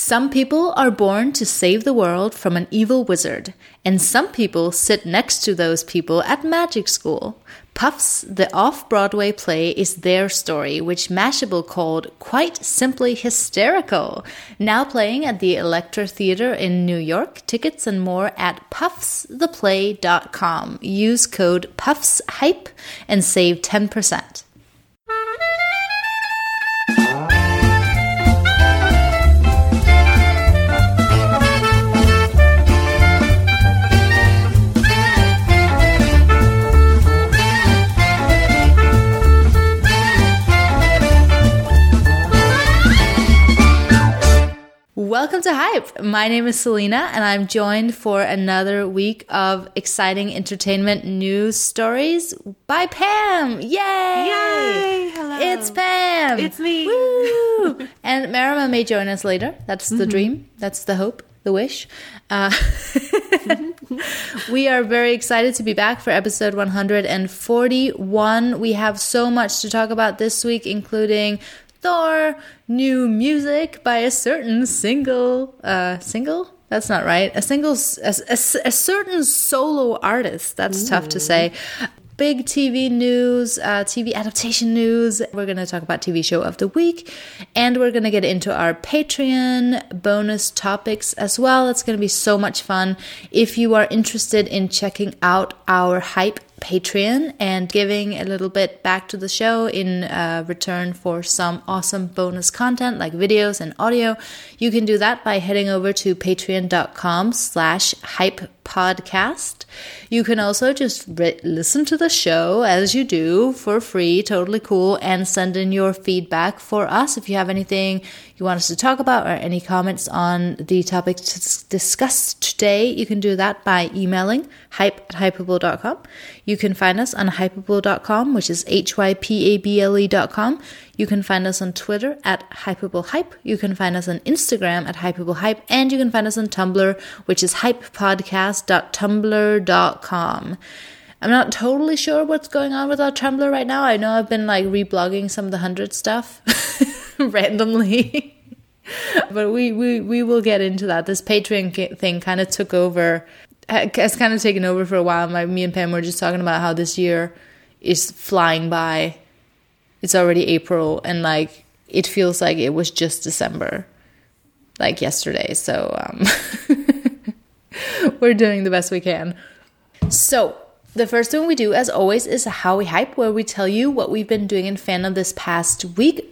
Some people are born to save the world from an evil wizard, and some people sit next to those people at magic school. Puffs, the off-Broadway play, is their story, which Mashable called quite simply hysterical. Now playing at the Electra Theater in New York. Tickets and more at puffstheplay.com. Use code PUFFSHYPE and save 10%. Welcome to Hype. My name is Selena, and I'm joined for another week of exciting entertainment news stories by Pam. Yay! Yay! Hello. It's Pam. It's me. Woo! And Marima may join us later. That's the dream. That's the hope. The wish. We are very excited to be back for episode 141. We have so much to talk about this week, including Thor, new music by a certain single? That's not right. A certain solo artist. That's tough to say. Big TV news, TV adaptation news. We're going to talk about TV show of the week. And we're going to get into our Patreon bonus topics as well. It's going to be so much fun. If you are interested in checking out our Hype Patreon and giving a little bit back to the show in return for some awesome bonus content like videos and audio, you can do that by heading over to patreon.com/hypepodcast. You can also just listen to the show as you do for free, totally cool, and send in your feedback for us. If you have anything you want us to talk about or any comments on the topics discussed today, you can do that by emailing hype@hypable.com. You can find us on hypable.com, which is hypable.com. You can find us on Twitter at hypablehype. You can find us on Instagram at hypablehype. And you can find us on Tumblr, which is hypepodcast.tumblr.com. I'm not totally sure what's going on with our Tumblr right now. I know I've been like reblogging some of the 100 stuff randomly. But we will get into that. This Patreon thing kind of took over, has kind of taken over for a while. Me and Pam were just talking about how this year is flying by. It's already April, and like it feels like it was just December, like yesterday. So we're doing the best we can. So the first thing we do, as always, is How We Hype, where we tell you what we've been doing in fandom this past week.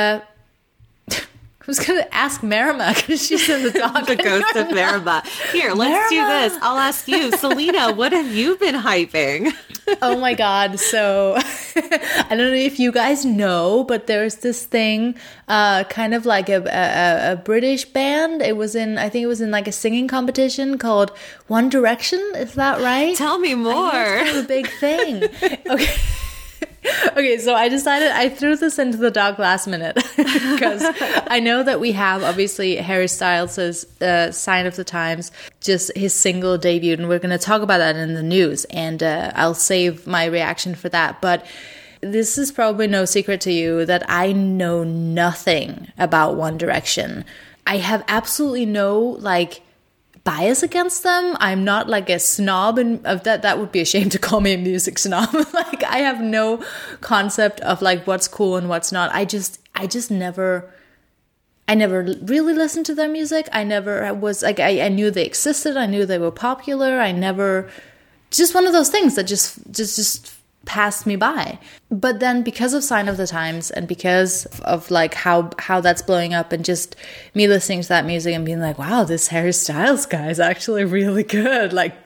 I was going to ask Marima because she's in the dog. The ghost of Marima. Here, let's do this. I'll ask you. Selena, what have you been hyping? Oh my God. So I don't know if you guys know, but there's this thing, kind of like a British band. I think it was in like a singing competition called One Direction. Is that right? Tell me more. It's kind of a big thing. Okay. Okay, so I decided I threw this into the dog last minute because I know that we have obviously Harry Styles' Sign of the Times, just his single debut, and we're going to talk about that in the news, and I'll save my reaction for that. But this is probably no secret to you that I know nothing about One Direction. I have absolutely no bias against them. I'm not like a snob, and of that would be a shame to call me a music snob. Like I have no concept of like what's cool and what's not. I never really listened to their music. I never was like, I knew they existed. I knew they were popular. I never, just one of those things that just passed me by. But then because of Sign of the Times and because of like how that's blowing up and just me listening to that music and being like, wow, this Harry Styles guy is actually really good. Like,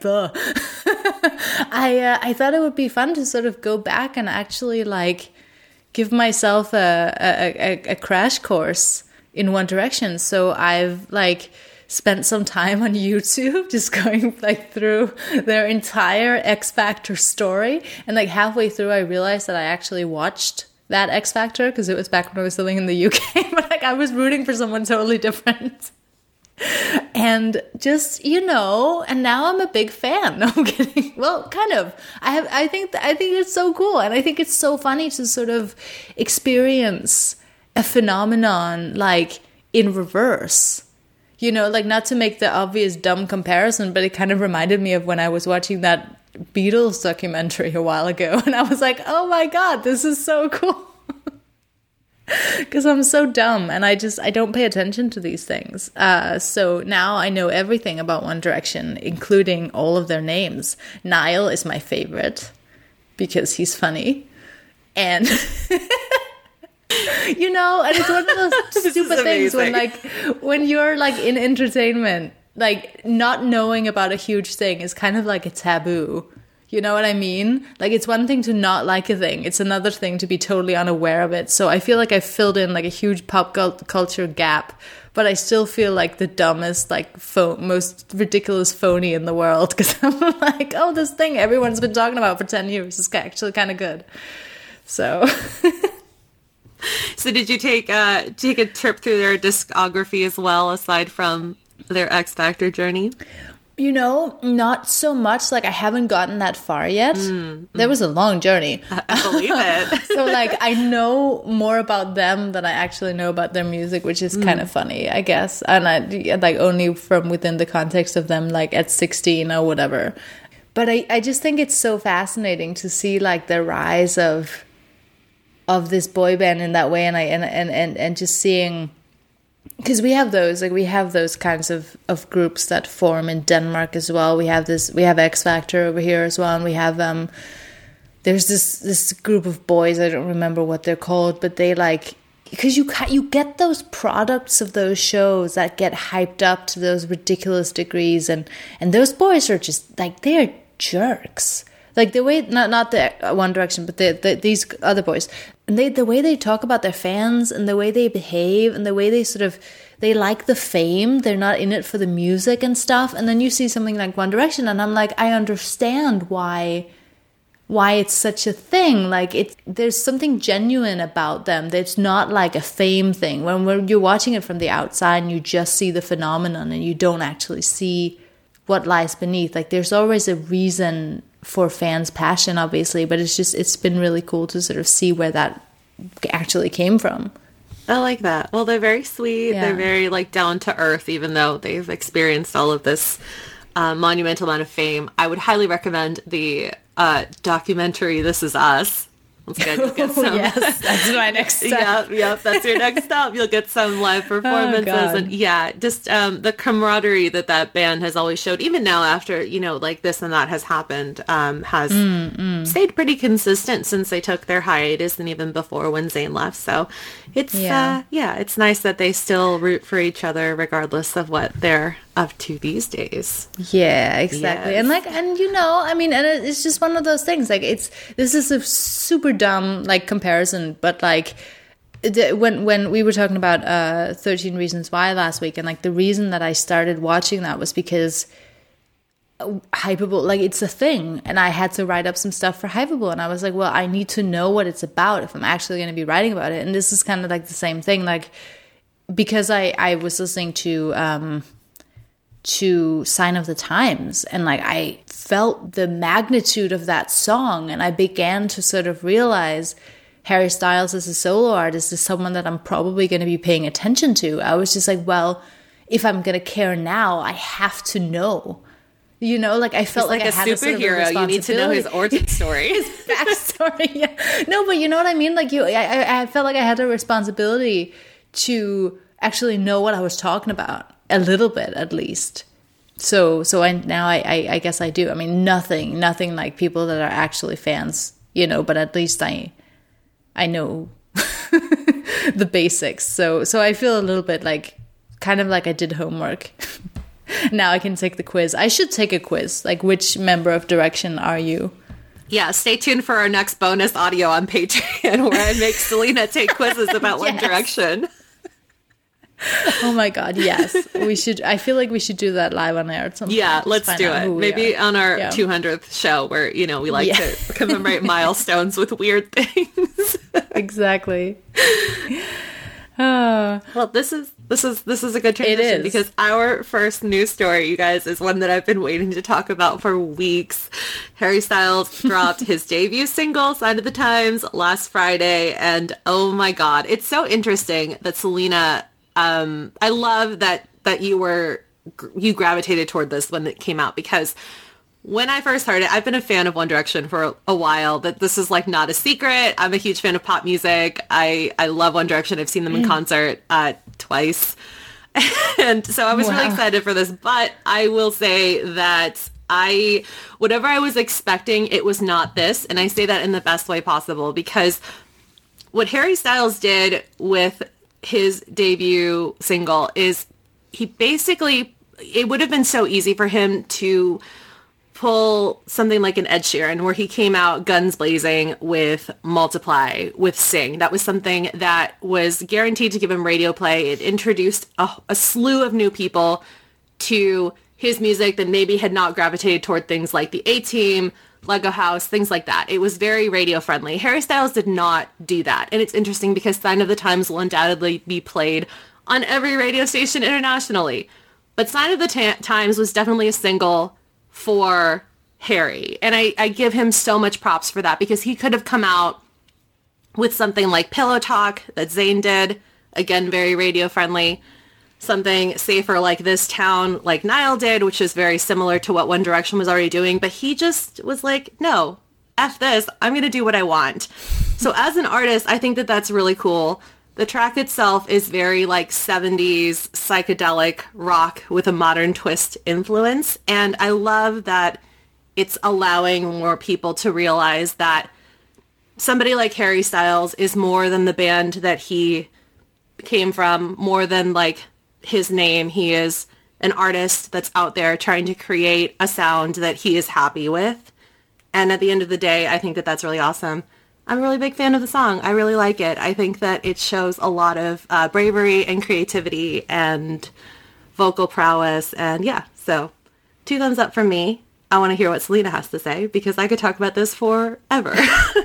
I thought it would be fun to sort of go back and actually like give myself a crash course in One Direction. So I've like spent some time on YouTube just going like through their entire X Factor story, and like halfway through I realized that I actually watched that X Factor because it was back when I was living in the UK, but like I was rooting for someone totally different. And just, and now I'm a big fan. No, I'm kidding. Well, kind of. I think it's so cool, and I think it's so funny to sort of experience a phenomenon like in reverse. You know, like, not to make the obvious dumb comparison, but it kind of reminded me of when I was watching that Beatles documentary a while ago, and I was like, oh my God, this is so cool. Because I'm so dumb, and I don't pay attention to these things. So now I know everything about One Direction, including all of their names. Niall is my favorite because he's funny. And you know, and it's one of those stupid things when, like, when you're like in entertainment, like, not knowing about a huge thing is kind of like a taboo. You know what I mean? Like, it's one thing to not like a thing. It's another thing to be totally unaware of it. So I feel like I filled in like a huge pop culture gap, but I still feel like the dumbest, like most ridiculous phony in the world. Because I'm like, oh, this thing everyone's been talking about for 10 years is actually kind of good. So... So did you take a trip through their discography as well, aside from their X Factor journey? You know, not so much. Like, I haven't gotten that far yet. There was a long journey. I believe it. So, like, I know more about them than I actually know about their music, which is kind of funny, I guess. And I, like, only from within the context of them, like, at 16 or whatever. But I just think it's so fascinating to see, like, the rise of this boy band in that way. And just seeing... Because we have those kinds of groups that form in Denmark as well. We have X Factor over here as well, and we have there's this group of boys, I don't remember what they're called, but they, like, because you get those products of those shows that get hyped up to those ridiculous degrees, and those boys are just like, they're jerks. Like, the way, not the One Direction, but these other boys, and the way they talk about their fans, and the way they behave, and the way they sort of, they like the fame, they're not in it for the music and stuff. And then you see something like One Direction, and I'm like, I understand why it's such a thing. Like, there's something genuine about them. It's not like a fame thing. When you're watching it from the outside, and you just see the phenomenon, and you don't actually see what lies beneath. Like, there's always a reason for fans' passion, obviously, but it's been really cool to sort of see where that actually came from. I like that. Well, they're very sweet. Yeah. They're very, like, down to earth, even though they've experienced all of this monumental amount of fame. I would highly recommend the documentary This Is Us. Let's get some. Yes, that's my next step. Yep, that's your next stop. You'll get some live performances, and just the camaraderie that band has always showed, even now after, you know, like, this and that has happened, has stayed pretty consistent since they took their hiatus, and even before when Zayn left. So it's it's nice that they still root for each other regardless of what they're up to these days. Yeah, exactly. Yes. And you know, I mean, and it's just one of those things, like, this is a super dumb, like, comparison, but, like, when we were talking about 13 Reasons Why last week, and, like, the reason that I started watching that was because Hypable, like, it's a thing, and I had to write up some stuff for Hypable, and I was like, well, I need to know what it's about if I'm actually going to be writing about it. And this is kind of like the same thing, like, because I was listening to Sign of the Times, and, like, I felt the magnitude of that song, and I began to sort of realize Harry Styles as a solo artist is someone that I'm probably going to be paying attention to. I was just like, well, if I'm going to care now, I have to know. You know, like, I felt like I had a superhero. You need to know his origin story, his backstory. Yeah. No, but you know what I mean. Like, I felt like I had a responsibility to actually know what I was talking about. A little bit, at least. So I guess I do. I mean, nothing like people that are actually fans, you know, but at least I know the basics. So I feel a little bit like, kind of like I did homework. Now I can take the quiz. I should take a quiz. Like, which member of Direction are you? Yeah, stay tuned for our next bonus audio on Patreon, where I make Selena take quizzes about One Direction. Oh my God, yes. We should. I feel like we should do that live on air at some point. Yeah, let's do it. Maybe on our 200th show, where, you know, we like to commemorate milestones with weird things. Exactly. Well, this is a good transition, because our first news story, you guys, is one that I've been waiting to talk about for weeks. Harry Styles dropped his debut single, Sign of the Times, last Friday, and oh my God, it's so interesting that Selena, I love that that you gravitated toward this when it came out? Because when I first heard it, I've been a fan of One Direction for a while. That this is like not a secret. I'm a huge fan of pop music. I love One Direction. I've seen them in concert twice. And so I was really excited for this. But I will say that whatever I was expecting, it was not this. And I say that in the best way possible, because what Harry Styles did with his debut single is it would have been so easy for him to pull something like an Ed Sheeran, where he came out guns blazing with Multiply, with Sing. That was something that was guaranteed to give him radio play. It introduced a slew of new people to his music that maybe had not gravitated toward things like the A-Team, Lego House, things like that. It was very radio friendly. Harry Styles did not do that. And it's interesting because Sign of the Times will undoubtedly be played on every radio station internationally. But Sign of the Times was definitely a single for Harry. And I give him so much props for that, because he could have come out with something like Pillow Talk that Zayn did. Again, very radio friendly. Something safer like This Town, like Niall did, which is very similar to what One Direction was already doing. But he just was like, no, F this. I'm going to do what I want. So as an artist, I think that that's really cool. The track itself is very like 70s psychedelic rock with a modern twist influence. And I love that it's allowing more people to realize that somebody like Harry Styles is more than the band that he came from, more than like his name. He is an artist that's out there trying to create a sound that he is happy with. And at the end of the day, I think that that's really awesome. I'm a really big fan of the song. I really like it. I think that it shows a lot of bravery and creativity and vocal prowess. And yeah, so 2 thumbs up from me. I want to hear what Selena has to say, because I could talk about this forever.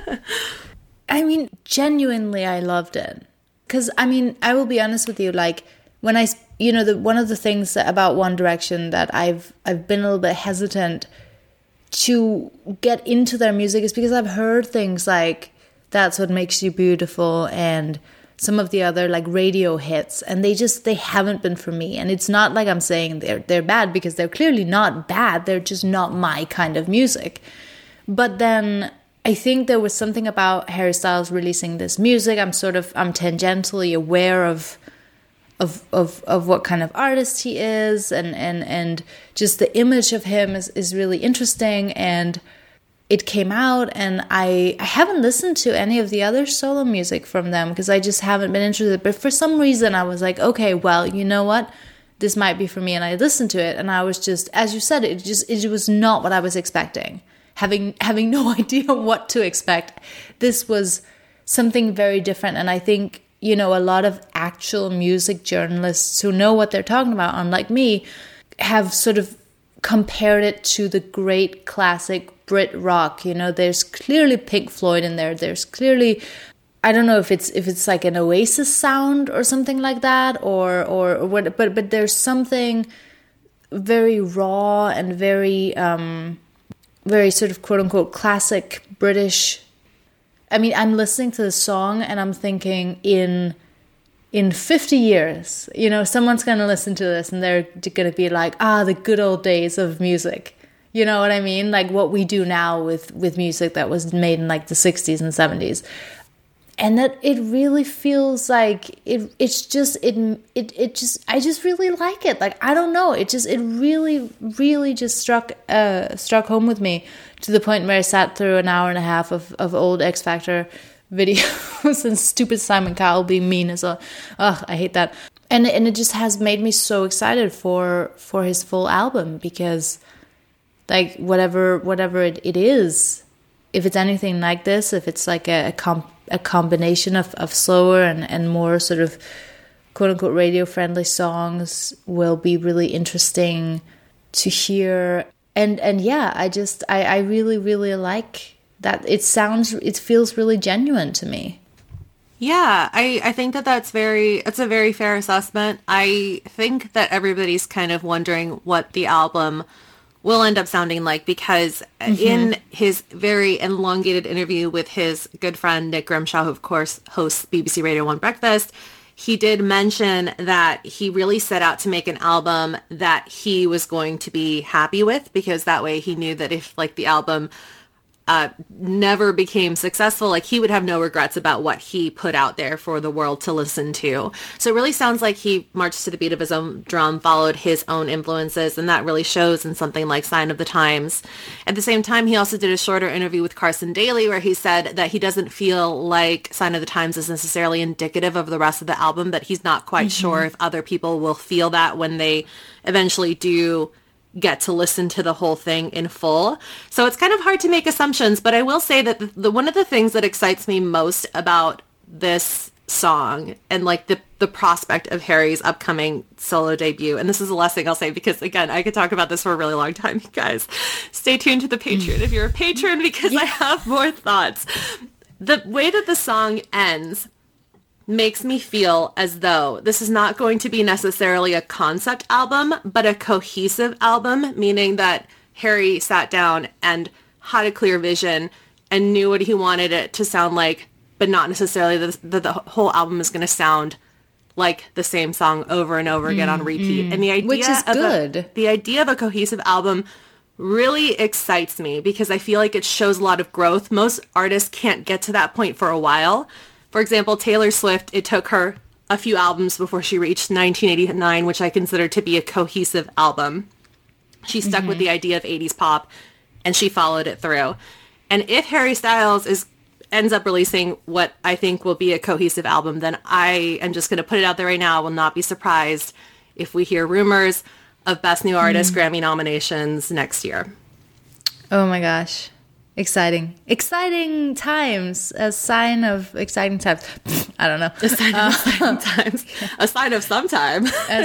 I mean, genuinely, I loved it. Because, I mean, I will be honest with you, like, when one of the things about One Direction that I've been a little bit hesitant to get into their music is because I've heard things like That's What Makes You Beautiful and some of the other like radio hits, and they haven't been for me. And it's not like I'm saying they're bad, because they're clearly not bad. They're just not my kind of music. But then I think there was something about Harry Styles releasing this music. I'm tangentially aware of what kind of artist he is, and just the image of him is really interesting. And it came out, and I haven't listened to any of the other solo music from them because I just haven't been interested. But for some reason I was like, okay, well, you know what? This might be for me. And I listened to it, and I was just, as you said, it was not what I was expecting. Having no idea what to expect. This was something very different. And I think, a lot of actual music journalists who know what they're talking about, unlike me, have sort of compared it to the great classic Brit rock. There's clearly Pink Floyd in there. There's clearly, I don't know if it's like an Oasis sound or something like that, or what, but there's something very raw and very very sort of quote unquote classic British. I mean, I'm listening to the song and I'm thinking in 50 years, someone's going to listen to this and they're going to be like, the good old days of music. You know what I mean? Like what we do now with music that was made in like the 60s and 70s. And that it really feels like I just really like it. Like, I don't know. It really, really just struck home with me to the point where I sat through an hour and a half of old X Factor videos and stupid Simon Cowell being mean as well. Ugh, I hate that. And it just has made me so excited for his full album, because like whatever it is, if it's anything like this, if it's like a combination of slower and more sort of quote-unquote radio-friendly songs, will be really interesting to hear. And yeah, I really, really like that. It feels really genuine to me. Yeah, I think it's a very fair assessment. I think that everybody's kind of wondering what the album will end up sounding like, because in his very elongated interview with his good friend Nick Grimshaw, who of course hosts BBC Radio 1 Breakfast, he did mention that he really set out to make an album that he was going to be happy with, because that way he knew that if like the album never became successful, like he would have no regrets about what he put out there for the world to listen to. So it really sounds like he marched to the beat of his own drum, followed his own influences, and that really shows in something like Sign of the Times. At the same time, he also did a shorter interview with Carson Daly where he said that he doesn't feel like Sign of the Times is necessarily indicative of the rest of the album, that he's not quite sure if other people will feel that when they eventually do get to listen to the whole thing in full. So it's kind of hard to make assumptions, but I will say that one of the things that excites me most about this song and like the prospect of Harry's upcoming solo debut, and this is the last thing I'll say because again, I could talk about this for a really long time, you guys. Stay tuned to the Patreon if you're a patron because I have more thoughts. The way that the song ends makes me feel as though this is not going to be necessarily a concept album, but a cohesive album, meaning that Harry sat down and had a clear vision and knew what he wanted it to sound like, but not necessarily that the whole album is going to sound like the same song over and over again on repeat. And the idea which is good. The idea of a cohesive album really excites me because I feel like it shows a lot of growth. Most artists can't get to that point for a while. For example, Taylor Swift, it took her a few albums before she reached 1989, which I consider to be a cohesive album. She stuck with the idea of 80s pop, and she followed it through. And if Harry Styles ends up releasing what I think will be a cohesive album, then I am just going to put it out there right now. I will not be surprised if we hear rumors of Best New Artist Grammy nominations next year. Oh my gosh. Exciting times. A sign of exciting times. I don't know. A sign of exciting times. A sign of some time.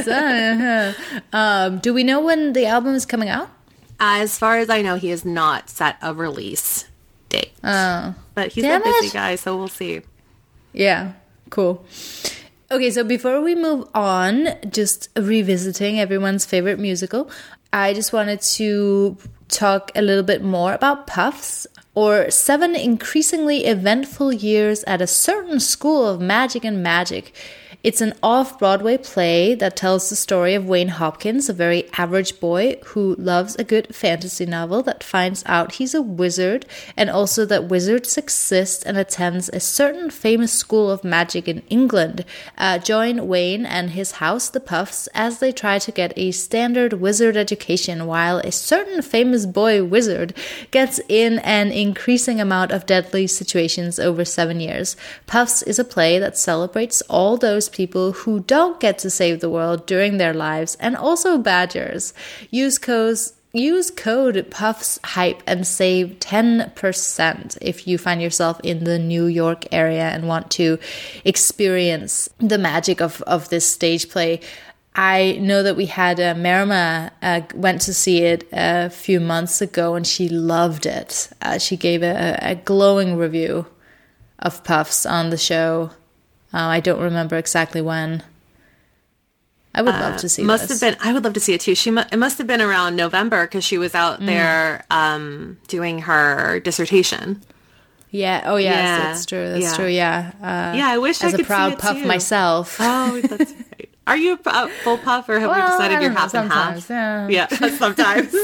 Do we know when the album is coming out? As far as I know, he has not set a release date. Oh. But he's a busy guy, so we'll see. Yeah, cool. Okay, so before we move on, just revisiting everyone's favorite musical, I just wanted to talk a little bit more about Puffs, or 7 increasingly eventful years at a certain school of magic and magic. It's an off-Broadway play that tells the story of Wayne Hopkins, a very average boy who loves a good fantasy novel that finds out he's a wizard, and also that wizards exist, and attends a certain famous school of magic in England. Join Wayne and his house, the Puffs, as they try to get a standard wizard education, while a certain famous boy wizard gets in an increasing amount of deadly situations over 7 years. Puffs is a play that celebrates all those people who don't get to save the world during their lives, and also badgers. Use code Puffs Hype and save 10% if you find yourself in the New York area and want to experience the magic of this stage play. I know that we had Merima went to see it a few months ago and she loved it. She gave a glowing review of Puffs on the show. I don't remember exactly when. I would love to see this. I would love to see it too. It must have been around November because she was out there doing her dissertation. Yeah. Oh, yes, yeah. That's true. That's true. Yeah. I wish I could see it too. As a proud Puff myself. Oh, that's right. Are you a full Puff, or have we decided you're half and half? Yeah, sometimes.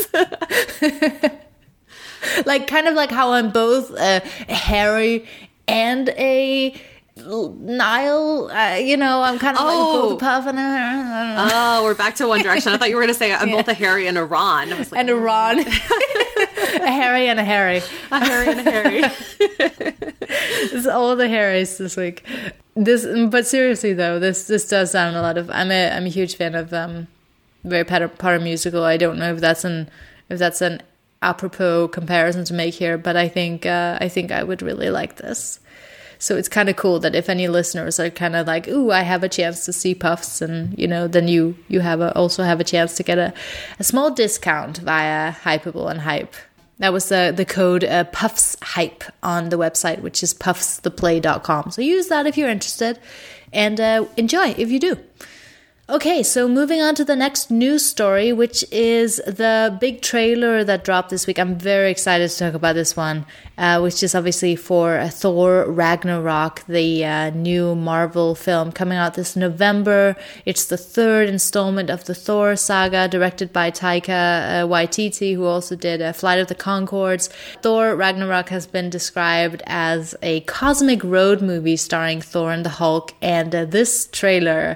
Like kind of like how I'm both a Harry and a Niall, I'm kind of like both a Puff and a... we're back to One Direction. I thought you were going to say I'm both a Harry and a Ron. I was like, and a Ron. A Harry and a Harry. A Harry and a Harry. It's all the Harrys this week. But seriously though, this does sound a lot of... I'm a huge fan of Very Potter Musical. I don't know if that's an apropos comparison to make here, but I think I would really like this. So it's kind of cool that if any listeners are kind of like, ooh, I have a chance to see Puffs, and then you also have a chance to get a small discount via Hypable and Hype. That was the code Puffs Hype on the website, which is puffstheplay.com. So use that if you're interested, and enjoy if you do. Okay, so moving on to the next news story, which is the big trailer that dropped this week. I'm very excited to talk about this one, which is obviously for Thor Ragnarok, the new Marvel film coming out this November. It's the third installment of the Thor saga, directed by Taika Waititi, who also did Flight of the Conchords. Thor Ragnarok has been described as a cosmic road movie starring Thor and the Hulk, and this trailer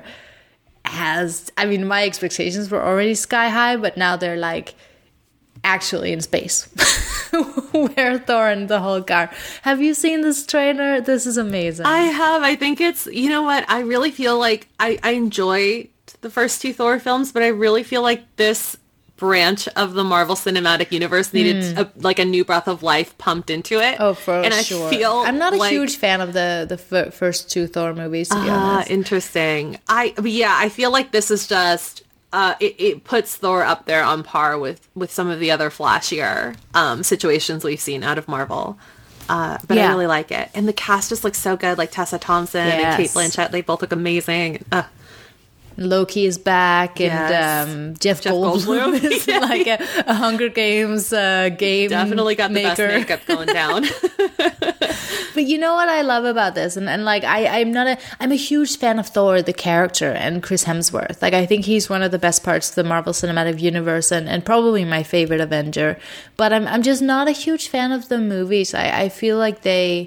my expectations were already sky high, but now they're like actually in space where Thor and the Hulk are. Have you seen this trailer? This is amazing. I have. I think it's, you know what? I really feel like I enjoy the first two Thor films, but I really feel like this branch of the Marvel Cinematic Universe needed a new breath of life pumped into it. Oh, for sure. I'm not a huge fan of the first two Thor movies, to be honest. Interesting. I feel like this is just it puts Thor up there on par with some of the other flashier situations we've seen out of Marvel. But I really like it, and the cast just looks so good. Like Tessa Thompson and Cate Blanchett, they both look amazing. Loki is back, and Jeff Goldblum is like a Hunger Games game definitely got maker. The best makeup going down. But you know what I love about this, and like I'm a huge fan of Thor the character and Chris Hemsworth. Like I think he's one of the best parts of the Marvel Cinematic Universe, and probably my favorite Avenger. But I'm just not a huge fan of the movies. I feel like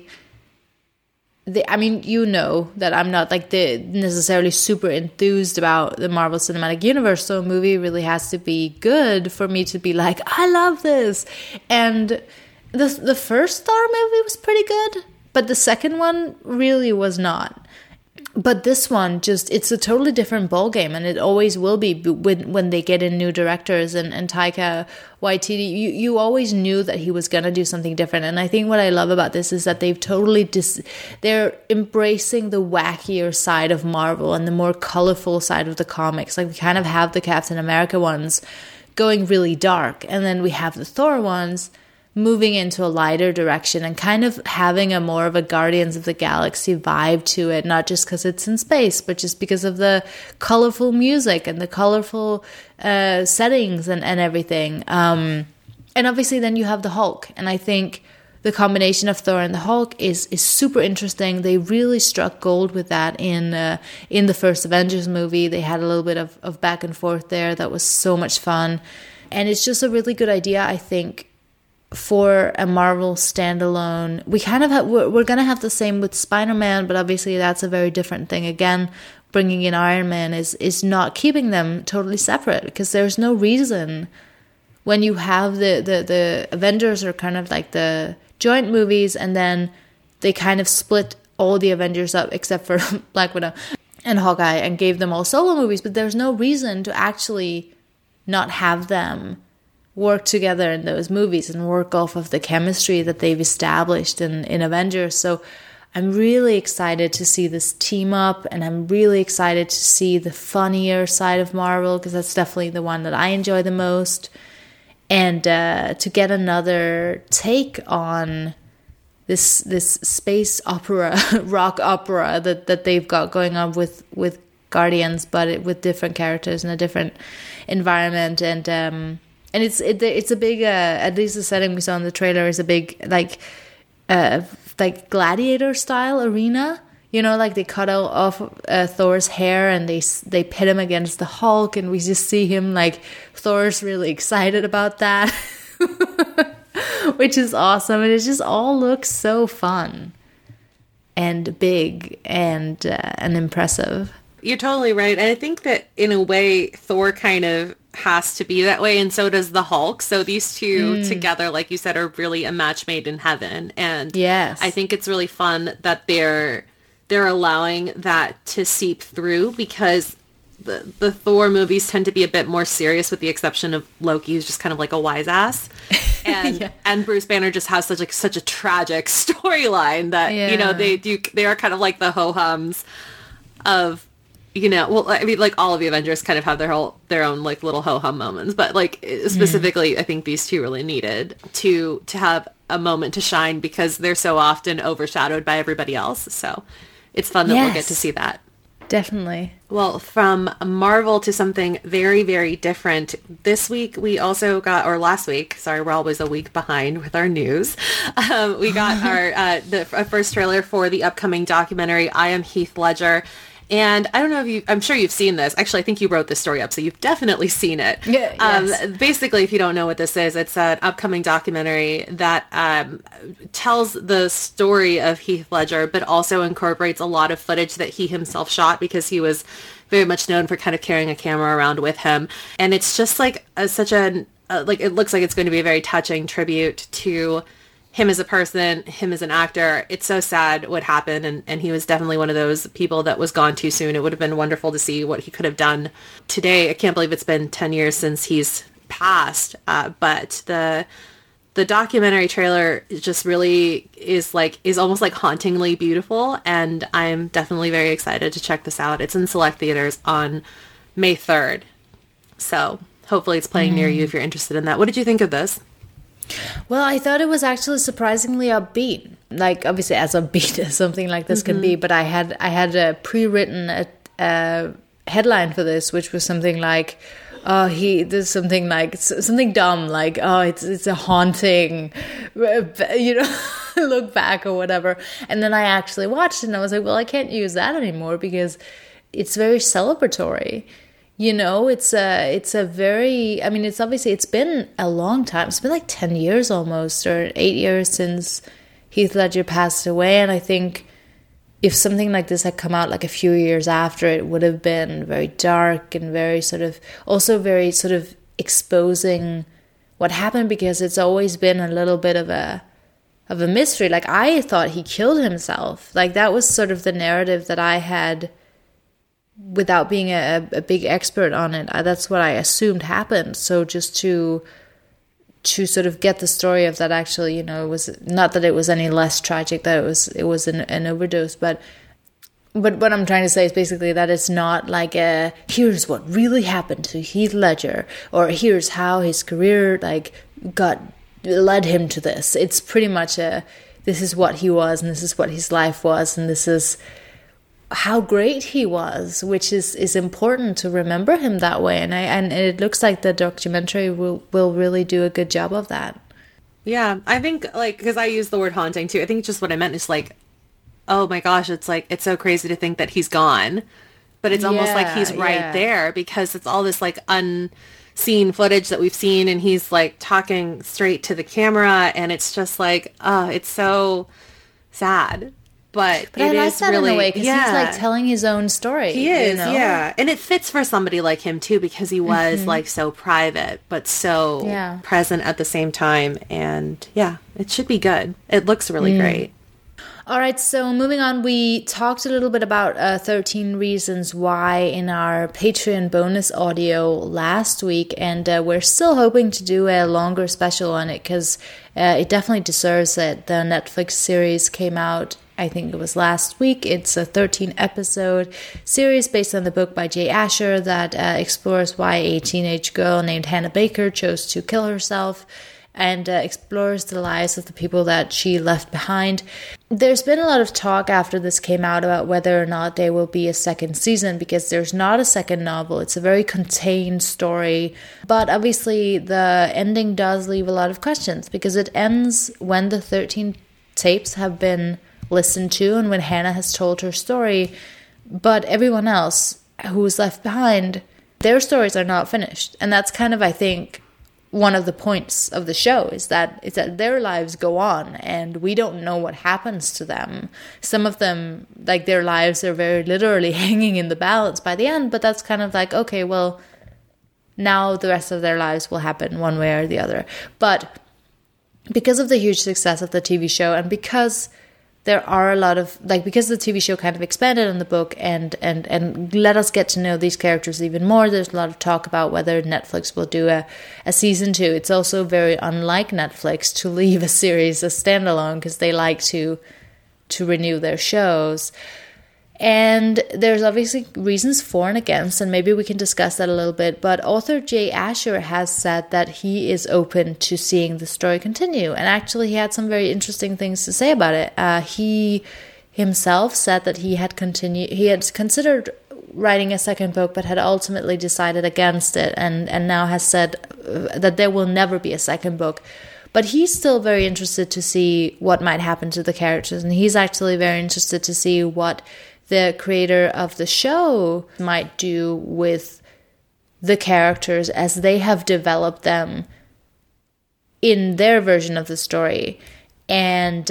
I mean, you know that I'm not like necessarily super enthused about the Marvel Cinematic Universe, so a movie really has to be good for me to be like, I love this. And the first Thor movie was pretty good, but the second one really was not. But this one, it's a totally different ballgame, and it always will be when they get in new directors. And Taika Waititi, you always knew that he was going to do something different. And I think what I love about this is that they've totally they're embracing the wackier side of Marvel and the more colorful side of the comics. Like we kind of have the Captain America ones going really dark, and then we have the Thor ones moving into a lighter direction and kind of having a more of a Guardians of the Galaxy vibe to it, not just because it's in space, but just because of the colorful music and the colorful settings and everything. And obviously then you have the Hulk, and I think the combination of Thor and the Hulk is super interesting. They really struck gold with that in the first Avengers movie. They had a little bit of back and forth there that was so much fun, and it's just a really good idea, I think, for a Marvel standalone. We kind of we're gonna have the same with Spider-Man, but obviously that's a very different thing. Again, bringing in Iron Man is not keeping them totally separate, because there's no reason when you have the Avengers are kind of like the joint movies, and then they kind of split all the Avengers up except for Black Widow and Hawkeye and gave them all solo movies, but there's no reason to actually not have them work together in those movies and work off of the chemistry that they've established in Avengers. So I'm really excited to see this team up, and I'm really excited to see the funnier side of Marvel, because that's definitely the one that I enjoy the most. And to get another take on this space opera, rock opera that they've got going on with Guardians, but with different characters in a different environment. And it's a big, at least the setting we saw in the trailer is a big, like gladiator style arena. You know, like they cut off Thor's hair and they pit him against the Hulk, and we just see him, like, Thor's really excited about that, which is awesome. And it just all looks so fun and big and impressive. You're totally right. And I think that in a way, Thor kind of has to be that way, and so does the Hulk. So these two together, like you said, are really a match made in heaven. And yes, I think it's really fun that they're allowing that to seep through, because the Thor movies tend to be a bit more serious, with the exception of Loki, who's just kind of like a wise ass. And and Bruce Banner just has such a tragic storyline that you know they are kind of like the ho-hums of, you know, well, I mean, like all of the Avengers kind of have their own like little ho-hum moments, but like specifically, I think these two really needed to have a moment to shine, because they're so often overshadowed by everybody else. So it's fun that we'll get to see that. definitely. Well, from Marvel to something very, very different. This week we also got, or last week, sorry, we're always a week behind with our news. We got our the first trailer for the upcoming documentary, I Am Heath Ledger. And I don't know if I'm sure you've seen this. Actually, I think you wrote this story up, so you've definitely seen it. Yeah, yes. Basically, if you don't know what this is, it's an upcoming documentary that tells the story of Heath Ledger, but also incorporates a lot of footage that he himself shot, because he was very much known for kind of carrying a camera around with him. And it's just like it looks like it's going to be a very touching tribute to him as a person, him as an actor. It's so sad what happened, and he was definitely one of those people that was gone too soon. It would have been wonderful to see what he could have done today. I can't believe it's been 10 years since he's passed, but the documentary trailer just really is almost like hauntingly beautiful, and I'm definitely very excited to check this out. It's in select theaters on May 3rd, so hopefully it's playing near you if you're interested in that. What did you think of this? Well, I thought it was actually surprisingly upbeat. Like, obviously, as upbeat as something like this can be, but I had pre-written a headline for this, which was something like, there's something like something dumb, like, it's a haunting, look back or whatever. And then I actually watched it and I was like, well, I can't use that anymore because it's very celebratory. It's a very, I mean, it's obviously, it's been a long time. It's been like 10 years almost, or 8 years since Heath Ledger passed away. And I think if something like this had come out like a few years after, it would have been very dark and very sort of exposing what happened, because it's always been a little bit of a mystery. Like, I thought he killed himself. Like, that was sort of the narrative that I had, without being a big expert on it. That's what I assumed happened. So just to sort of get the story of that, actually, it was not that it was any less tragic, that it was an overdose, but what I'm trying to say is basically that it's not like here's what really happened to Heath Ledger, or here's how his career led him to this. It's pretty much this is what he was, and this is what his life was, and this is how great he was, which is important to remember him that way. And it looks like the documentary will really do a good job of that. Yeah, I think, because I use the word haunting too, I think just what I meant is oh my gosh, it's so crazy to think that he's gone, but it's almost like he's right there, because it's all this unseen footage that we've seen, and he's talking straight to the camera, and it's just it's so sad. But I like that really, in a way, because he's telling his own story. He is, yeah. And it fits for somebody like him too, because he was so private, but so present at the same time. And yeah, it should be good. It looks really great. All right, so moving on, we talked a little bit about 13 Reasons Why in our Patreon bonus audio last week, and we're still hoping to do a longer special on it, because it definitely deserves it. The Netflix series came out, I think it was last week. It's a 13-episode series based on the book by Jay Asher that explores why a teenage girl named Hannah Baker chose to kill herself, and explores the lives of the people that she left behind. There's been a lot of talk after this came out about whether or not there will be a second season, because there's not a second novel. It's a very contained story. But obviously the ending does leave a lot of questions, because it ends when the 13 tapes have been listened to and when Hannah has told her story. But everyone else who was left behind, their stories are not finished. And that's kind of, I think, one of the points of the show is that their lives go on, and we don't know what happens to them. Some of them, their lives are very literally hanging in the balance by the end, but that's kind of okay, well, now the rest of their lives will happen one way or the other. But because of the huge success of the TV show, and because there are a lot of, because the TV show kind of expanded on the book and let us get to know these characters even more, there's a lot of talk about whether Netflix will do a season 2. It's also very unlike Netflix to leave a series as standalone, because they like to renew their shows. And there's obviously reasons for and against, and maybe we can discuss that a little bit. But author Jay Asher has said that he is open to seeing the story continue. And actually, he had some very interesting things to say about it. He himself said that he had considered writing a second book, but had ultimately decided against it, and now has said that there will never be a second book. But he's still very interested to see what might happen to the characters, and he's actually very interested to see what the creator of the show might do with the characters as they have developed them in their version of the story. And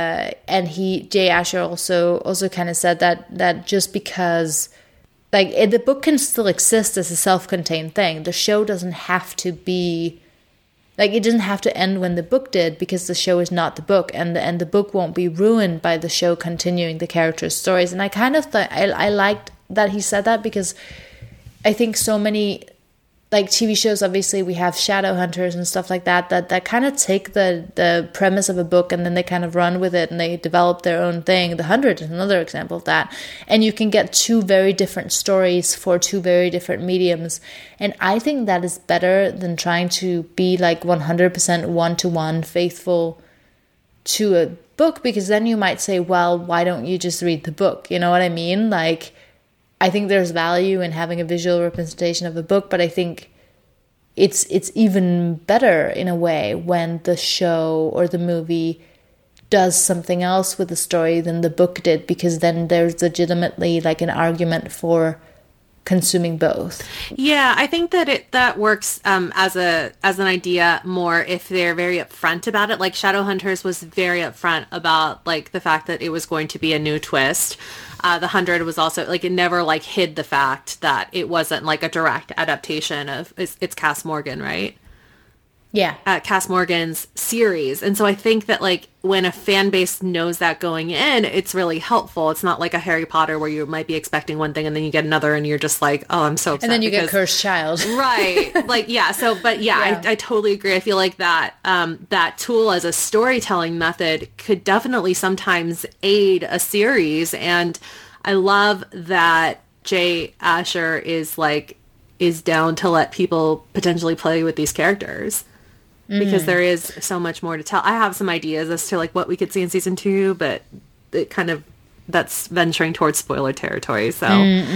Jay Asher also kind of said that just because, like, the book can still exist as a self-contained thing. The show doesn't have to be, like, it doesn't have to end when the book did, because the show is not the book, and the book won't be ruined by the show continuing the characters' stories. And I kind of thought I liked that he said that, because I think so many, like, TV shows, obviously we have Shadowhunters and stuff like that kind of take the premise of a book and then they kind of run with it and they develop their own thing. The 100 is another example of that. And you can get two very different stories for two very different mediums. And I think that is better than trying to be like 100% one-to-one faithful to a book, because then you might say, well, why don't you just read the book? You know what I mean? Like, I think there's value in having a visual representation of a book, but I think it's even better in a way when the show or the movie does something else with the story than the book did, because then there's legitimately like an argument for consuming both. Yeah, I think that works as an idea more if they're very upfront about it. Like Shadowhunters was very upfront about like the fact that it was going to be a new twist. The 100 was also like, it never like hid the fact that it wasn't like a direct adaptation of it's Cass Morgan, right? Yeah. Cass Morgan's series. And so I think that like when a fan base knows that going in, it's really helpful. It's not like a Harry Potter where you might be expecting one thing and then you get another and you're just like, oh, I'm so upset. And then you get Cursed Child. Right. Like, yeah. So, but yeah. I totally agree. I feel like that, that tool as a storytelling method could definitely sometimes aid a series. And I love that Jay Asher is down to let people potentially play with these characters. Because there is so much more to tell. I have some ideas as to like what we could see in season 2, but it kind of, that's venturing towards spoiler territory. So,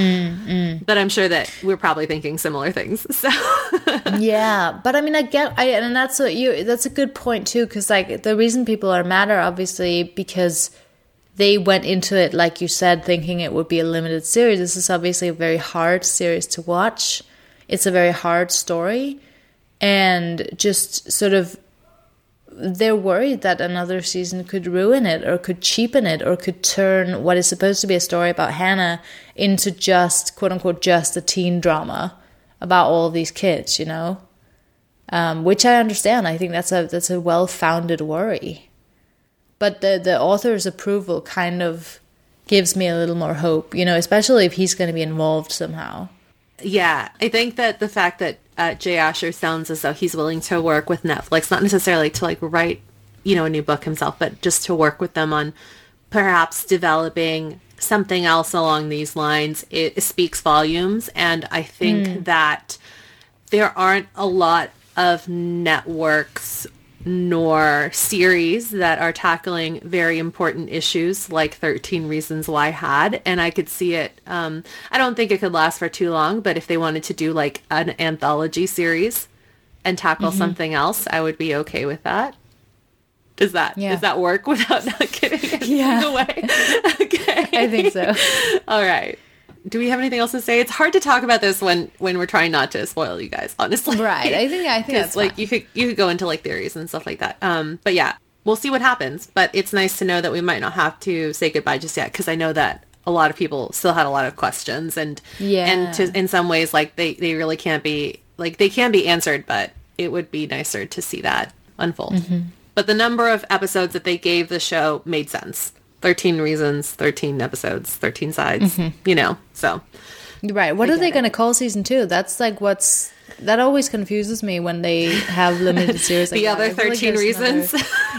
but I'm sure that we're probably thinking similar things. So, yeah, but I mean, and that's a good point too. Because like the reason people are mad are obviously because they went into it, like you said, thinking it would be a limited series. This is obviously a very hard series to watch. It's a very hard story. And just sort of, they're worried that another season could ruin it or could cheapen it or could turn what is supposed to be a story about Hannah into just, quote unquote, just a teen drama about all of these kids, you know? Which I understand. I think that's a well-founded worry. But the author's approval kind of gives me a little more hope, you know, especially if he's going to be involved somehow. Yeah, I think that the fact that Jay Asher sounds as though he's willing to work with Netflix, not necessarily to like write, you know, a new book himself, but just to work with them on perhaps developing something else along these lines, it speaks volumes. And I think that there aren't a lot of networks nor series that are tackling very important issues like 13 Reasons Why had, and I could see it. I don't think it could last for too long, but if they wanted to do like an anthology series and tackle something else, I would be okay with that. Does that work without not giving anything away? Okay. I think so. All right. Do we have anything else to say? It's hard to talk about this when we're trying not to spoil you guys, honestly. Right. I think that's like you could go into like theories and stuff like that. But yeah, we'll see what happens. But it's nice to know that we might not have to say goodbye just yet, because I know that a lot of people still had a lot of questions, and in some ways, like they really can't be, like they can be answered, but it would be nicer to see that unfold. But the number of episodes that they gave the show made sense. 13 reasons, 13 episodes, 13 sides, you know, so. Right. What are they going to call season 2? That's like that always confuses me when they have limited series. Like the other 13 reasons?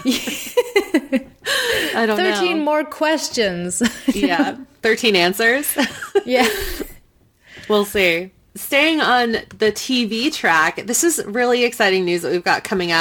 I don't 13 know. More questions. Yeah. 13 answers. Yeah. We'll see. Staying on the TV track, this is really exciting news that we've got coming up.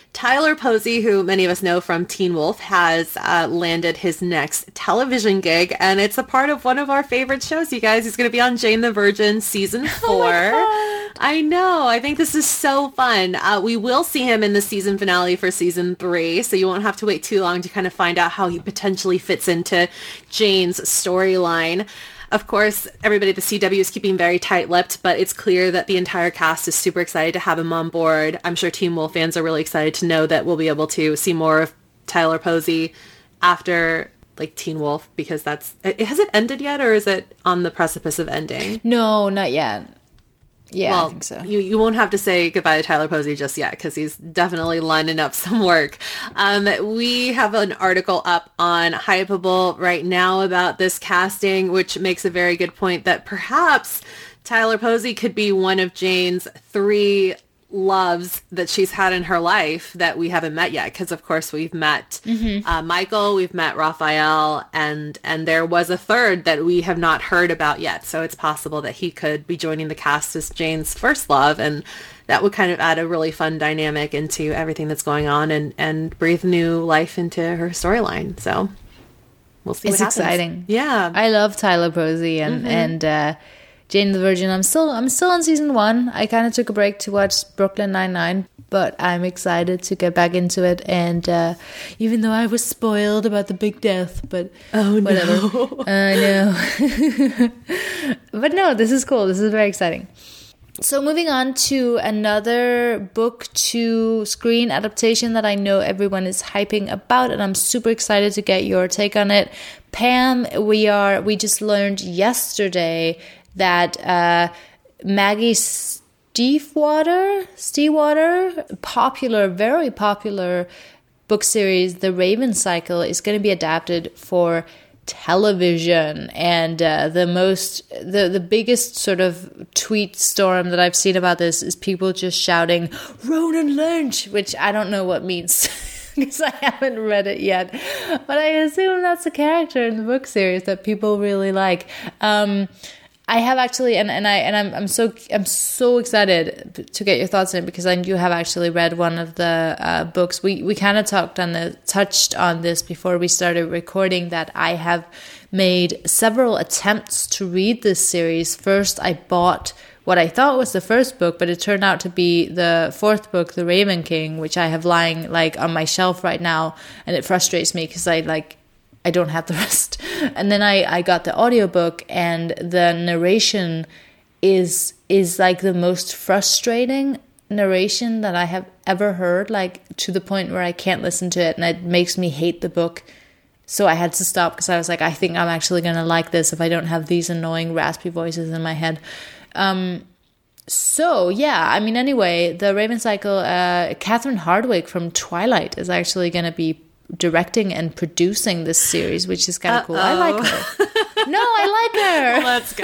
Tyler Posey, who many of us know from Teen Wolf, has landed his next television gig, and it's a part of one of our favorite shows, you guys. He's going to be on Jane the Virgin season 4. Oh, I know. I think this is so fun. We will see him in the season finale for season 3, so you won't have to wait too long to kind of find out how he potentially fits into Jane's storyline. Of course, everybody at the CW is keeping very tight-lipped, but it's clear that the entire cast is super excited to have him on board. I'm sure Teen Wolf fans are really excited to know that we'll be able to see more of Tyler Posey after like Teen Wolf, because has it ended yet, or is it on the precipice of ending? No, not yet. Yeah, well, I think so. You won't have to say goodbye to Tyler Posey just yet, because he's definitely lining up some work. We have an article up on Hypable right now about this casting, which makes a very good point that perhaps Tyler Posey could be one of Jane's 3 loves that she's had in her life that we haven't met yet, because of course we've met Michael, we've met Raphael, and there was a third that we have not heard about yet, so it's possible that he could be joining the cast as Jane's first love, and that would kind of add a really fun dynamic into everything that's going on and breathe new life into her storyline. So we'll see. It's exciting. Yeah, I love Tyler Posey and Jane the Virgin. I'm still on season 1. I kind of took a break to watch Brooklyn Nine-Nine, but I'm excited to get back into it. And even though I was spoiled about the big death, but whatever. No. I know. But no, this is cool. This is very exciting. So moving on to another book to screen adaptation that I know everyone is hyping about, and I'm super excited to get your take on it. Pam, we just learned yesterday that Maggie Stiefvater, very popular book series, The Raven Cycle, is going to be adapted for television. And the biggest sort of tweet storm that I've seen about this is people just shouting Ronan Lynch, which I don't know what means. Because I haven't read it yet, but I assume that's a character in the book series that people really like. I have actually, I'm so excited to get your thoughts on it, because you have actually read one of the books. We kind of touched on this before we started recording, that I have made several attempts to read this series. First, I bought what I thought was the first book, but it turned out to be the 4th book, The Raven King, which I have lying like on my shelf right now, and it frustrates me because I don't have the rest. And then I got the audiobook, and the narration is like the most frustrating narration that I have ever heard, like to the point where I can't listen to it, and it makes me hate the book. So I had to stop, because I was like, I think I'm actually going to like this if I don't have these annoying raspy voices in my head. So yeah, I mean, anyway, The Raven Cycle, Catherine Hardwicke from Twilight is actually going to be directing and producing this series, which is kind of cool. I like her. No, I like her.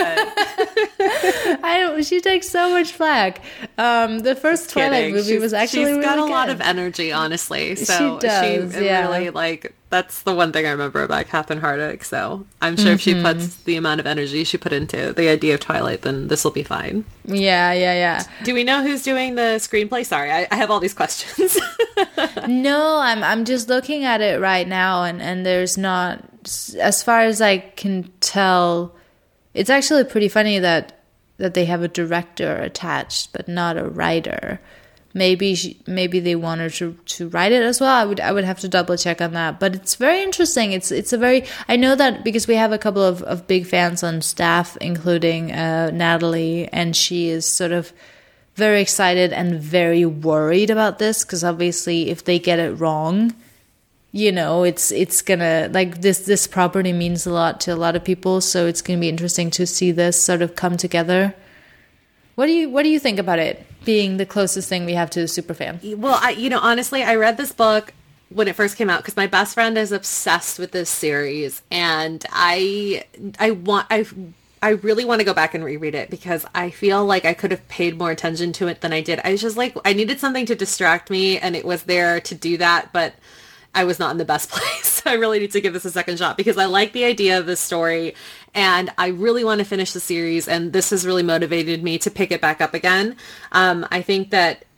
Well, that's good. She takes so much flack. The first Twilight movie was actually really good. She's got a lot of energy, honestly. So she does, really, that's the one thing I remember about Catherine Hardwicke. So I'm sure if she puts the amount of energy she put into the idea of Twilight, then this will be fine. Yeah. Do we know who's doing the screenplay? Sorry, I have all these questions. No, I'm just looking at it right now, and there's not, as far as I can tell, it's actually pretty funny that they have a director attached, but not a writer. Maybe they want her to write it as well. I would have to double check on that. But it's very interesting. It's a very, I know that because we have a couple of big fans on staff, including Natalie, and she is sort of very excited and very worried about this, because obviously if they get it wrong, you know, it's gonna, like, this property means a lot to a lot of people, so it's gonna be interesting to see this sort of come together. What do you think about it being the closest thing we have to a superfan? Well, honestly, I read this book when it first came out because my best friend is obsessed with this series, and I really want to go back and reread it because I feel like I could have paid more attention to it than I did. I was just like, I needed something to distract me, and it was there to do that, but I was not in the best place. I really need to give this a second shot because I like the idea of this story, and I really want to finish the series, and this has really motivated me to pick it back up again. I think that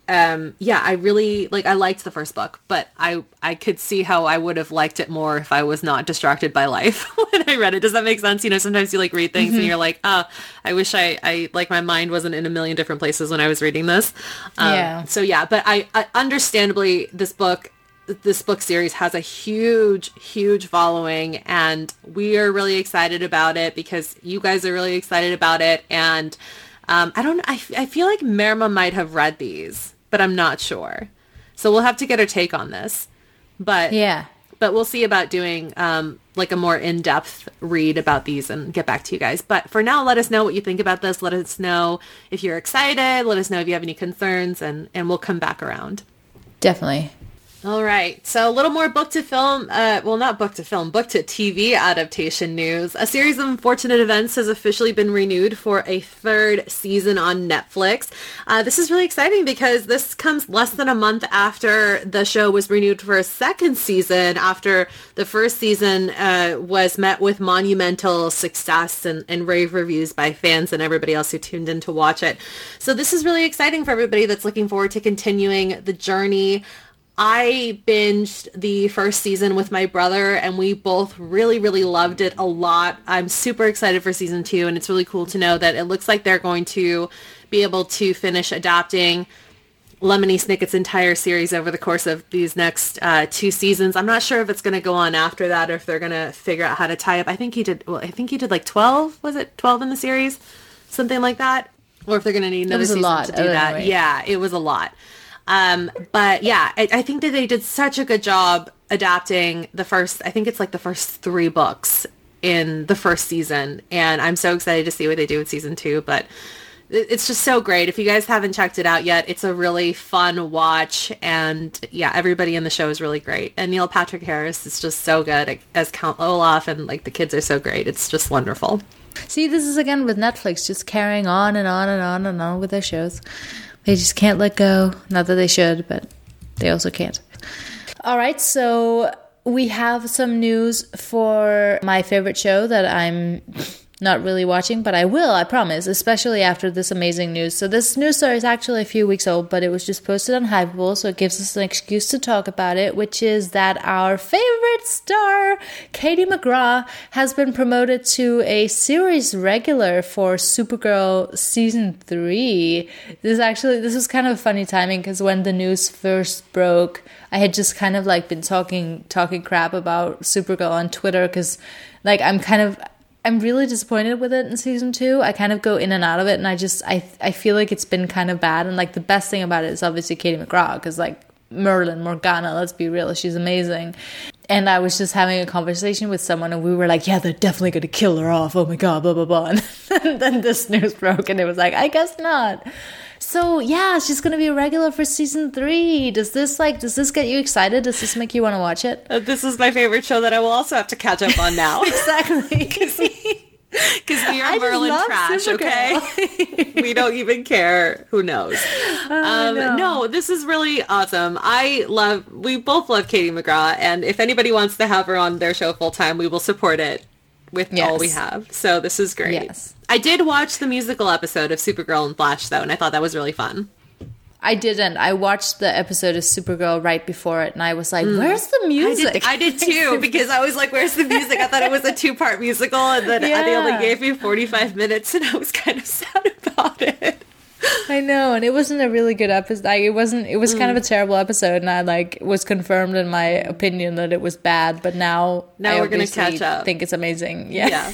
yeah, I really I liked the first book, but I could see how I would have liked it more if I was not distracted by life when I read it. Does that make sense? You know, sometimes you read things and you're like, I wish I my mind wasn't in a million different places when I was reading this. So yeah, but I understandably this book series has a huge following, and we are really excited about it because you guys are really excited about it. And I feel like Merma might have read these, but I'm not sure. So we'll have to get her take on this. But we'll see about doing a more in-depth read about these and get back to you guys. But for now, let us know what you think about this. Let us know if you're excited. Let us know if you have any concerns, and we'll come back around. Definitely. All right, so a little more book to TV adaptation news. A Series of Unfortunate Events has officially been renewed for a third season on Netflix. This is really exciting because this comes less than a month after the show was renewed for a second season, after the first season was met with monumental success and rave reviews by fans and everybody else who tuned in to watch it. So this is really exciting for everybody that's looking forward to continuing the journey. I binged the first season with my brother, and we both really loved it a lot. I'm super excited for season 2, and it's really cool to know that it looks like they're going to be able to finish adapting Lemony Snicket's entire series over the course of these next 2 seasons. I'm not sure if it's going to go on after that or if they're going to figure out how to tie up. I think he did 12, was it 12 in the series? Something like that. Or if they're going to need another season to do that. Anyway. Yeah, it was a lot. But yeah, I think that they did such a good job adapting the first 3 books in the first season. And I'm so excited to see what they do with season 2, but it's just so great. If you guys haven't checked it out yet, it's a really fun watch. And yeah, everybody in the show is really great. And Neil Patrick Harris is just so good as Count Olaf, and the kids are so great. It's just wonderful. See, this is again with Netflix, just carrying on and on and on and on with their shows. They just can't let go. Not that they should, but they also can't. All right, so we have some news for my favorite show that I'm not really watching, but I will, I promise, especially after this amazing news. So this news story is actually a few weeks old, but it was just posted on Hypable, so it gives us an excuse to talk about it, which is that our favorite star, Katie McGraw, has been promoted to a series regular for Supergirl Season 3. This was kind of funny timing, because when the news first broke, I had just kind of been talking crap about Supergirl on Twitter, because I'm really disappointed with it in season 2. I kind of go in and out of it, and I feel like it's been kind of bad. And the best thing about it is obviously Katie McGraw, because Merlin, Morgana, let's be real, she's amazing. And I was just having a conversation with someone, and we were like, yeah, they're definitely going to kill her off. Oh my God, blah, blah, blah. And then this news broke, and it was I guess not. So yeah, she's going to be a regular for season 3. Does this get you excited? Does this make you want to watch it? This is my favorite show that I will also have to catch up on now. Exactly. Because we are Merlin trash, Supergirl. Okay? We don't even care. Who knows? No, this is really awesome. We both love Katie McGraw, and if anybody wants to have her on their show full time, we will support it with all we have. So this is great. Yes. I did watch the musical episode of Supergirl and Flash, though, and I thought that was really fun. I didn't. I watched the episode of Supergirl right before it, and I was like, where's the music? I did too, because I was like, where's the music? I thought it was a 2-part musical, and then they only gave me 45 minutes, and I was kind of sad about it. I know, and it wasn't a really good episode. It was kind of a terrible episode, and I was confirmed in my opinion that it was bad, but now we're going to catch up. I think it's amazing. Yeah.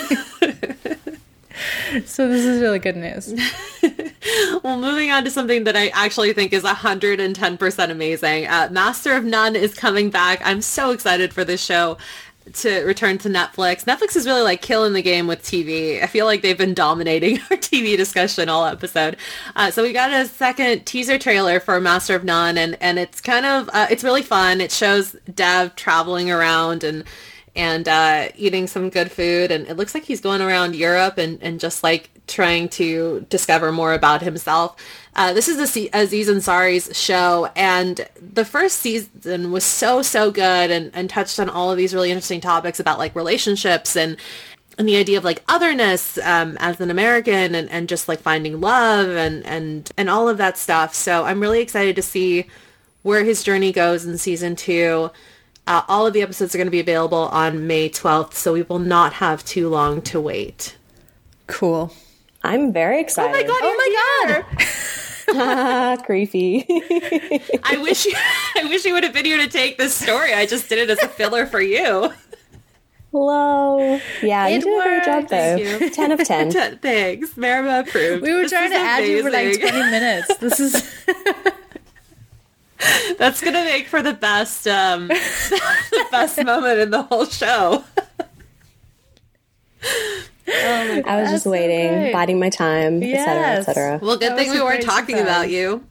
So this is really good news. Well, moving on to something that I actually think is 110% amazing. Master of None is coming back. I'm so excited for this show to return to Netflix. Netflix is really killing the game with TV. I feel like they've been dominating our TV discussion all episode. So we got a second teaser trailer for Master of None, and it's kind of, it's really fun. It shows Dev traveling around and eating some good food, and it looks like he's going around Europe and just trying to discover more about himself. This is Aziz Ansari's show, and the first season was so good and touched on all of these really interesting topics about relationships and and the idea of like otherness as an American, and just like finding love and all of that stuff. So I'm really excited to see where his journey goes in season 2. All of the episodes are going to be available on May 12th, so we will not have too long to wait. Cool. I'm very excited. Oh my god! Creepy. I wish you would have been here to take this story. I just did it as a filler for you. Hello. Yeah, you did a great job, though. You. 10 of 10. Thanks. Marima approved. We were trying to add you for like 20 minutes. This is... That's going to make for the best the best moment in the whole show. Oh my God. I was just waiting, biding my time, etc., etc. Well, good thing we weren't talking about you.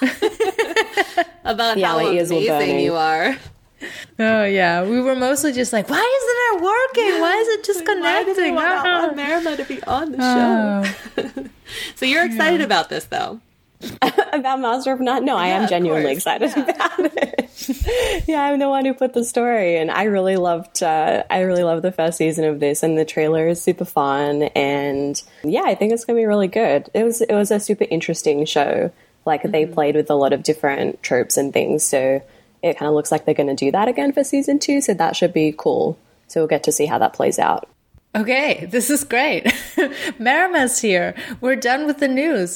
About how amazing you are. Oh, yeah. We were mostly just like, why isn't it working? Why is it just connecting? I want Marima to be on the show. So you're excited about this, though? About Master of None? No, I am genuinely excited about it. Yeah, I'm the one who put the story, and I really loved the first season of this, and the trailer is super fun, and yeah, I think it's going to be really good. It was a super interesting show. Like, they played with a lot of different tropes and things, so it kind of looks like they're going to do that again for season 2, so that should be cool. So we'll get to see how that plays out. Okay, this is great. Marima's here. We're done with the news.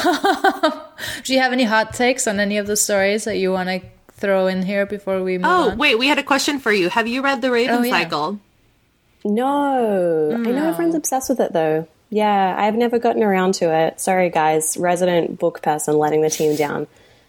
Do you have any hot takes on any of the stories that you want to throw in here before we move on? Oh, wait, we had a question for you. Have you read The Raven Cycle? No. I know everyone's obsessed with it, though. Yeah, I've never gotten around to it. Sorry, guys. Resident book person letting the team down.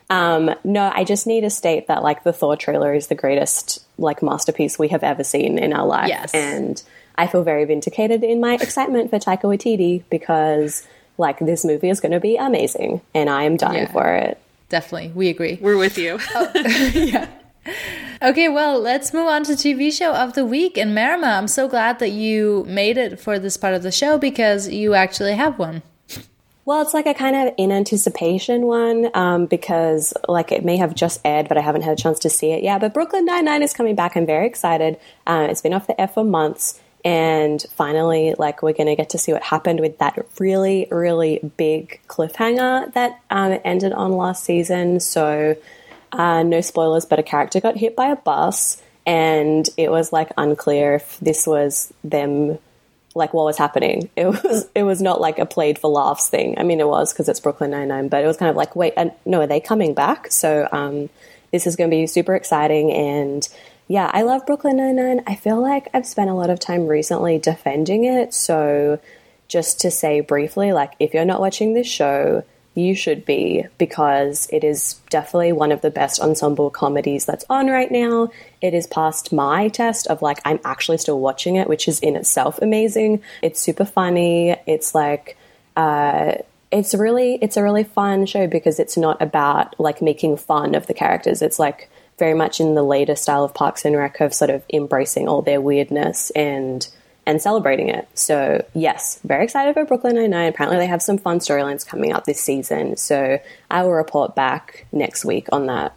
No, I just need to state that, like, the Thor trailer is the greatest, like, masterpiece we have ever seen in our life. Yes. And I feel very vindicated in my excitement for Taika Waititi because, like, this movie is going to be amazing, and I am dying for it. Definitely. We agree. We're with you. Yeah. Okay, well, let's move on to TV show of the week. And Marima, I'm so glad that you made it for this part of the show because you actually have one. Well, it's like a kind of in anticipation one because, like, it may have just aired, but I haven't had a chance to see it yet. But Brooklyn Nine-Nine is coming back. I'm very excited. It's been off the air for months. And finally, like, we're going to get to see what happened with that really, really big cliffhanger that ended on last season. So no spoilers, but a character got hit by a bus. And it was, like, unclear if this was them... like, what was happening. It was not like a played for laughs thing. I mean, it was because it's Brooklyn Nine-Nine, but it was kind of like, wait, no, are they coming back? So this is going to be super exciting. And yeah, I love Brooklyn Nine-Nine. I feel like I've spent a lot of time recently defending it. So just to say briefly, like, if you're not watching this show, you should be, because it is definitely one of the best ensemble comedies that's on right now. It is past my test of, like, I'm actually still watching it, which is in itself amazing. It's super funny. It's like, it's a really fun show because it's not about, like, making fun of the characters. It's like very much in the later style of Parks and Rec of sort of embracing all their weirdness and celebrating it. So yes, very excited for Brooklyn Nine-Nine. Apparently they have some fun storylines coming up this season. So I will report back next week on that.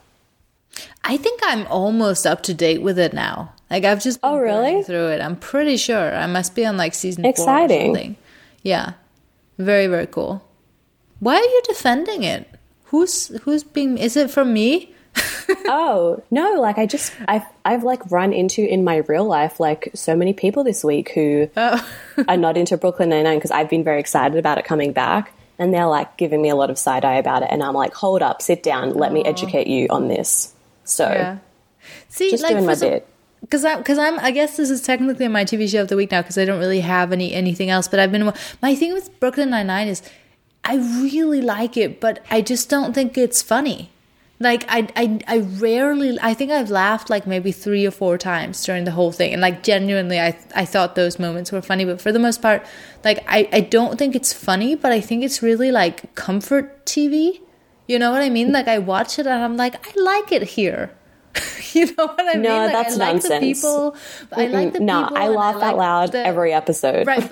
I think I'm almost up to date with it now. Like, I've just been going through it. I'm pretty sure I must be on like season 4 or something. Yeah. Very, very cool. Why are you defending it? Who's being, is it from me? Oh, no, like I've like run into in my real life, like, so many people this week who are not into Brooklyn Nine-Nine because I've been very excited about it coming back, and they're like giving me a lot of side eye about it, and I'm like, hold up, sit down, let me educate you on this. So see, just like, doing my bit. Because I guess this is technically my TV show of the week now because I don't really have anything else. But my thing with Brooklyn Nine-Nine is I really like it, but I just don't think it's funny. Like, I rarely, I think I've laughed like maybe 3 or 4 times during the whole thing. And like, genuinely, I thought those moments were funny. But for the most part, like, I don't think it's funny, but I think it's really like comfort TV. You know what I mean? Like, I watch it and I'm like, I like it here. You know what I mean? No, like, that's nonsense. I like the people. No, I laugh out loud every episode. Right,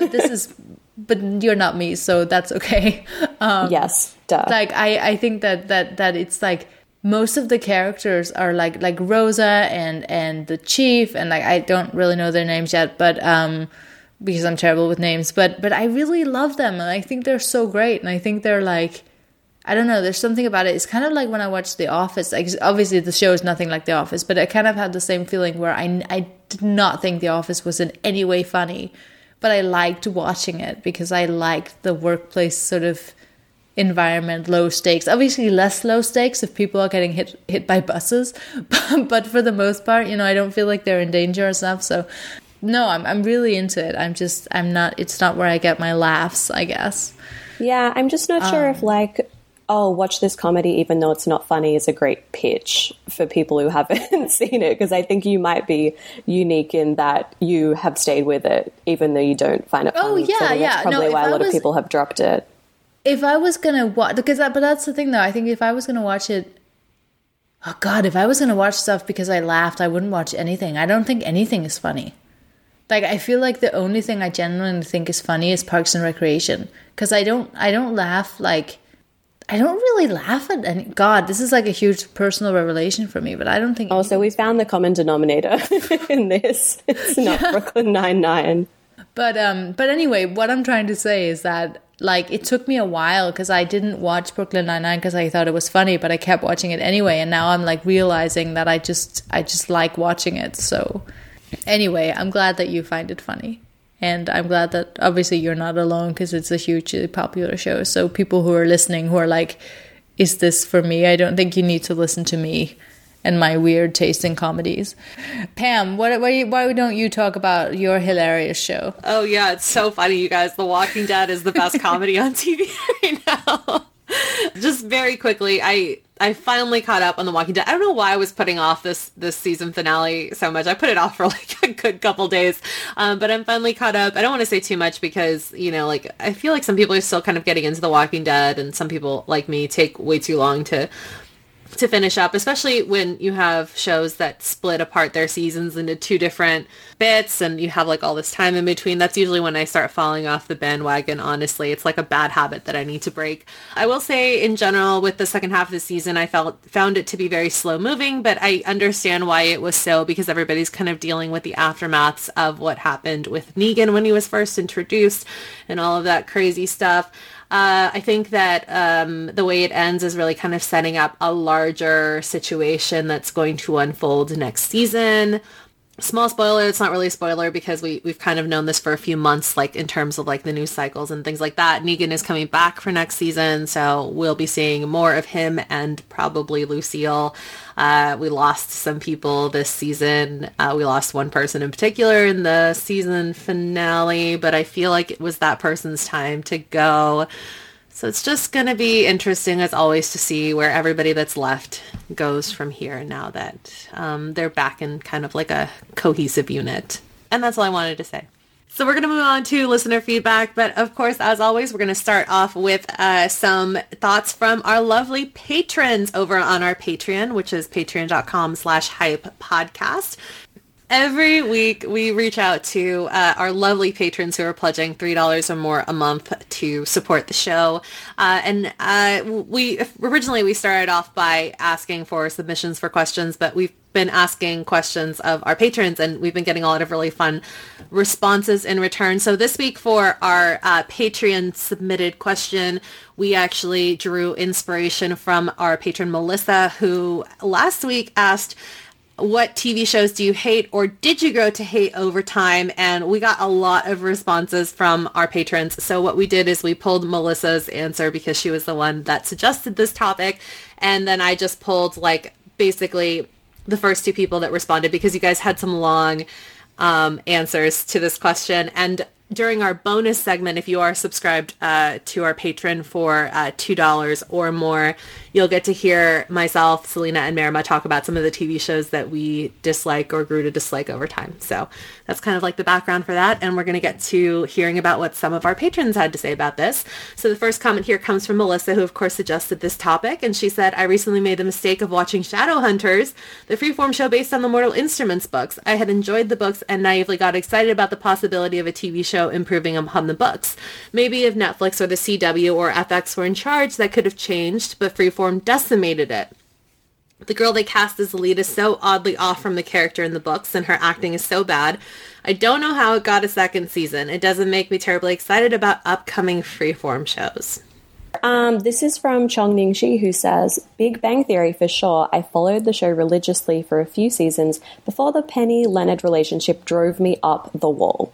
but you're not me, so that's okay. Yes, duh. Like, I think that it's like, most of the characters are like Rosa and the chief, and like, I don't really know their names yet, but because I'm terrible with names, but I really love them, and I think they're so great, and I think they're like, I don't know, there's something about it. It's kind of like when I watched The Office. Like, obviously the show is nothing like The Office, but I kind of had the same feeling where I did not think The Office was in any way funny, but I liked watching it because I liked the workplace sort of environment, low stakes. Obviously less low stakes if people are getting hit by buses, but for the most part, you know, I don't feel like they're in danger or stuff. So no, I'm really into it. It's not where I get my laughs, I guess. Yeah, I'm just not sure if like, oh, watch this comedy even though it's not funny is a great pitch for people who haven't seen it, because I think you might be unique in that you have stayed with it even though you don't find it funny. Oh, yeah, so yeah. That's probably why a lot of people have dropped it. If I was going to watch, but that's the thing though, I think if I was going to watch it, oh God, if I was going to watch stuff because I laughed, I wouldn't watch anything. I don't think anything is funny. Like, I feel like the only thing I genuinely think is funny is Parks and Recreation. Because I don't laugh, like, I don't really laugh at any... God, this is like a huge personal revelation for me, but I don't think... Oh, so we found the common denominator in this. It's not Brooklyn Nine-Nine. But anyway, what I'm trying to say is that, like, it took me a while because I didn't watch Brooklyn Nine-Nine because I thought it was funny, but I kept watching it anyway, and now I'm, like, realizing that I just like watching it, so... Anyway, I'm glad that you find it funny. And I'm glad that obviously you're not alone because it's a hugely popular show. So people who are listening who are like, is this for me? I don't think you need to listen to me and my weird taste in comedies. Pam, why don't you talk about your hilarious show? Oh, yeah, it's so funny, you guys. The Walking Dead is the best comedy on TV right now. Just very quickly, I finally caught up on The Walking Dead. I don't know why I was putting off this season finale so much. I put it off for like a good couple days, but I'm finally caught up. I don't want to say too much because, you know, like, I feel like some people are still kind of getting into The Walking Dead, and some people like me take way too long to finish up, especially when you have shows that split apart their seasons into two different bits and you have like all this time in between. That's usually when I start falling off the bandwagon, honestly. It's like a bad habit that I need to break. I will say in general with the second half of the season, I found it to be very slow moving, but I understand why it was so, because everybody's kind of dealing with the aftermaths of what happened with Negan when he was first introduced and all of that crazy stuff. I think that the way it ends is really kind of setting up a larger situation that's going to unfold next season. Small spoiler, it's not really a spoiler because we've kind of known this for a few months, like in terms of like the news cycles and things like that. Negan is coming back for next season, so we'll be seeing more of him and probably Lucille. We lost some people this season. We lost one person in particular in the season finale, but I feel like it was that person's time to go. So it's just going to be interesting, as always, to see where everybody that's left goes from here now that they're back in kind of like a cohesive unit. And that's all I wanted to say. So we're going to move on to listener feedback. But of course, as always, we're going to start off with some thoughts from our lovely patrons over on our Patreon, which is patreon.com/hype podcast. Every week, we reach out to our lovely patrons who are pledging $3 or more a month to support the show. We originally started off by asking for submissions for questions, but we've been asking questions of our patrons, and we've been getting a lot of really fun responses in return. So this week for our Patreon submitted question, we actually drew inspiration from our patron Melissa, who last week asked, what TV shows do you hate or did you grow to hate over time? And we got a lot of responses from our patrons. So what we did is we pulled Melissa's answer because she was the one that suggested this topic. And then I just pulled like basically the first two people that responded because you guys had some long answers to this question. And during our bonus segment, if you are subscribed to our Patreon for $2 or more, you'll get to hear myself, Selena, and Marima talk about some of the TV shows that we dislike or grew to dislike over time. So that's kind of like the background for that. And we're going to get to hearing about what some of our patrons had to say about this. So the first comment here comes from Melissa, who of course suggested this topic. And she said, I recently made the mistake of watching Shadowhunters, the freeform show based on the Mortal Instruments books. I had enjoyed the books and naively got excited about the possibility of a TV show improving upon the books. Maybe if Netflix or the CW or FX were in charge, that could have changed, but freeform decimated it. The girl they cast as the lead is so oddly off from the character in the books, and her acting is so bad. I don't know how it got a second season. It doesn't make me terribly excited about upcoming Freeform shows. This is from Chong Ning Shi, who says, Big Bang Theory for sure. I followed the show religiously for a few seasons before the Penny-Leonard relationship drove me up the wall.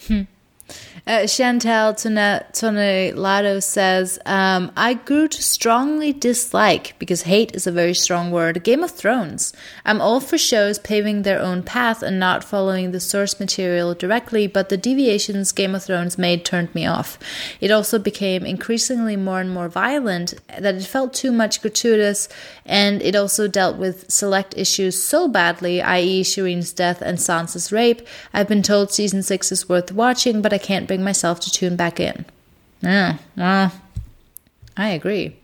Chantal Tonelado says, I grew to strongly dislike, because hate is a very strong word, Game of Thrones. I'm all for shows paving their own path and not following the source material directly, but the deviations Game of Thrones made turned me off. It also became increasingly more and more violent, that it felt too much gratuitous, and it also dealt with select issues so badly, i.e. Shireen's death and Sansa's rape. I've been told season 6 is worth watching, but I can't bring myself to tune back in. Yeah, well, I agree.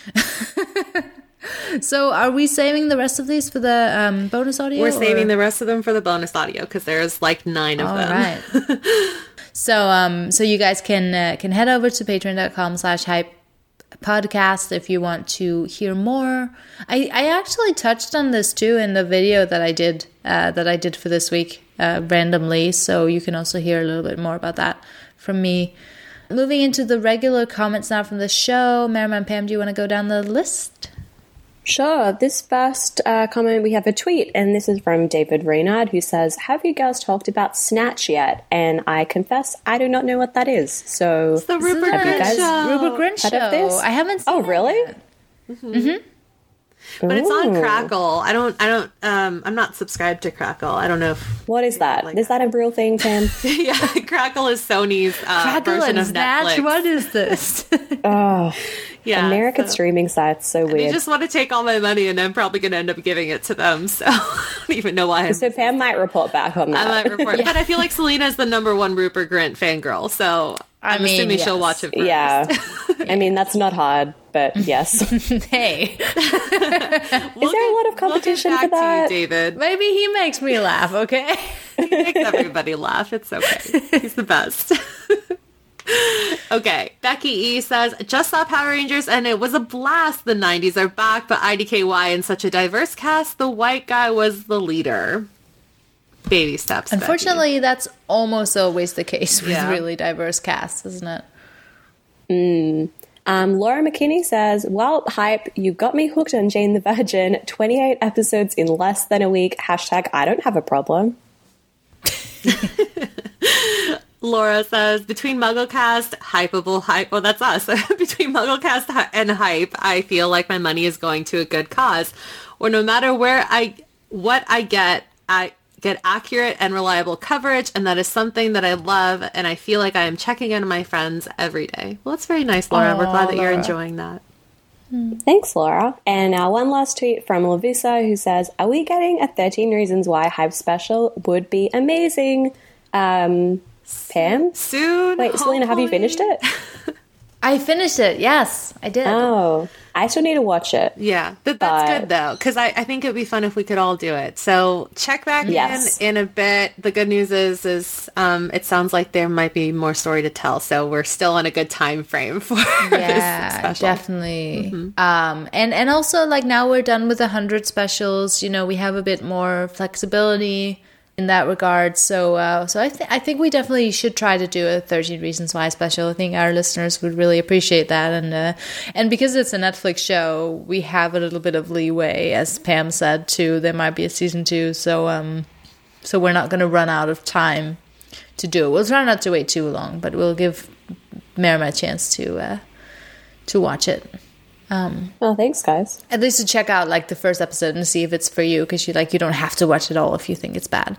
So are we saving the rest of these for the bonus audio? We're saving the rest of them for the bonus audio because there's like 9 of them. All right. So you guys can head over to patreon.com/hype podcast if you want to hear more. I actually touched on this too in the video that I did for this week randomly, so you can also hear a little bit more about that from me. Moving into the regular comments now from the show. Merriman, Pam, do you want to go down the list? Sure. This first comment, we have a tweet, and this is from David Reynard, who says, have you guys talked about Snatch yet? And I confess, I do not know what that is. So, it's the Rupert Grint show. Rupert Grint show. This? I haven't seen it. Oh, really? Mm-hmm. But it's on Crackle. I'm not subscribed to Crackle. I don't know if... What is that? Is that a real thing, Pam? Yeah, Crackle is Sony's version of Snatch? Netflix. What is this? Oh, yeah, American streaming sites, so weird. They just want to take all my money, and I'm probably going to end up giving it to them, so I don't even know why. So Pam might report back on that. I might report. Yeah. But I feel like Selena's the #1 Rupert Grint fangirl, so I'm assuming she'll watch it first. Yeah. I mean, that's not hard, but yes. Hey. Is there a lot of competition for that? To you, David. Maybe he makes me laugh, okay? He makes everybody laugh. It's okay. He's the best. Okay, Becky E says, just saw Power Rangers and it was a blast. The 90s are back, but IDKY in such a diverse cast, the white guy was the leader. Baby steps. Unfortunately, Becky. that's almost always the case with really diverse casts, isn't it? Laura McKinney says, well, hype, you got me hooked on Jane the Virgin. 28 episodes in less than a week. # I don't have a problem. Laura says, between MuggleCast, Hypeable Hype, well, that's us. Between MuggleCast and Hype, I feel like my money is going to a good cause. Or no matter what I get accurate and reliable coverage, and that is something that I love, and I feel like I am checking in on my friends every day. Well, it's very nice, Laura. We're glad that you're enjoying that. Thanks, Laura. And one last tweet from Lavisa, who says, are we getting a 13 Reasons Why Hype special? Would be amazing. Pam? Soon. Wait, Selena, have you finished it? I finished it. Yes, I did. Oh, I still need to watch it. Yeah, that's good though, because I think it would be fun if we could all do it. So check back in a bit. The good news is it sounds like there might be more story to tell, so we're still on a good time frame for this special. Definitely. Mm-hmm. And also, like, now we're done with 100 specials. You know, we have a bit more flexibility in that regard, so I think we definitely should try to do a 13 Reasons Why special. I think our listeners would really appreciate that, and because it's a Netflix show, we have a little bit of leeway, as Pam said too. There might be a season 2, so we're not going to run out of time to do it. We'll try not to wait too long, but we'll give Merriman a chance to watch it. Well, thanks, guys. At least to check out like the first episode and see if it's for you, because you don't have to watch it all if you think it's bad.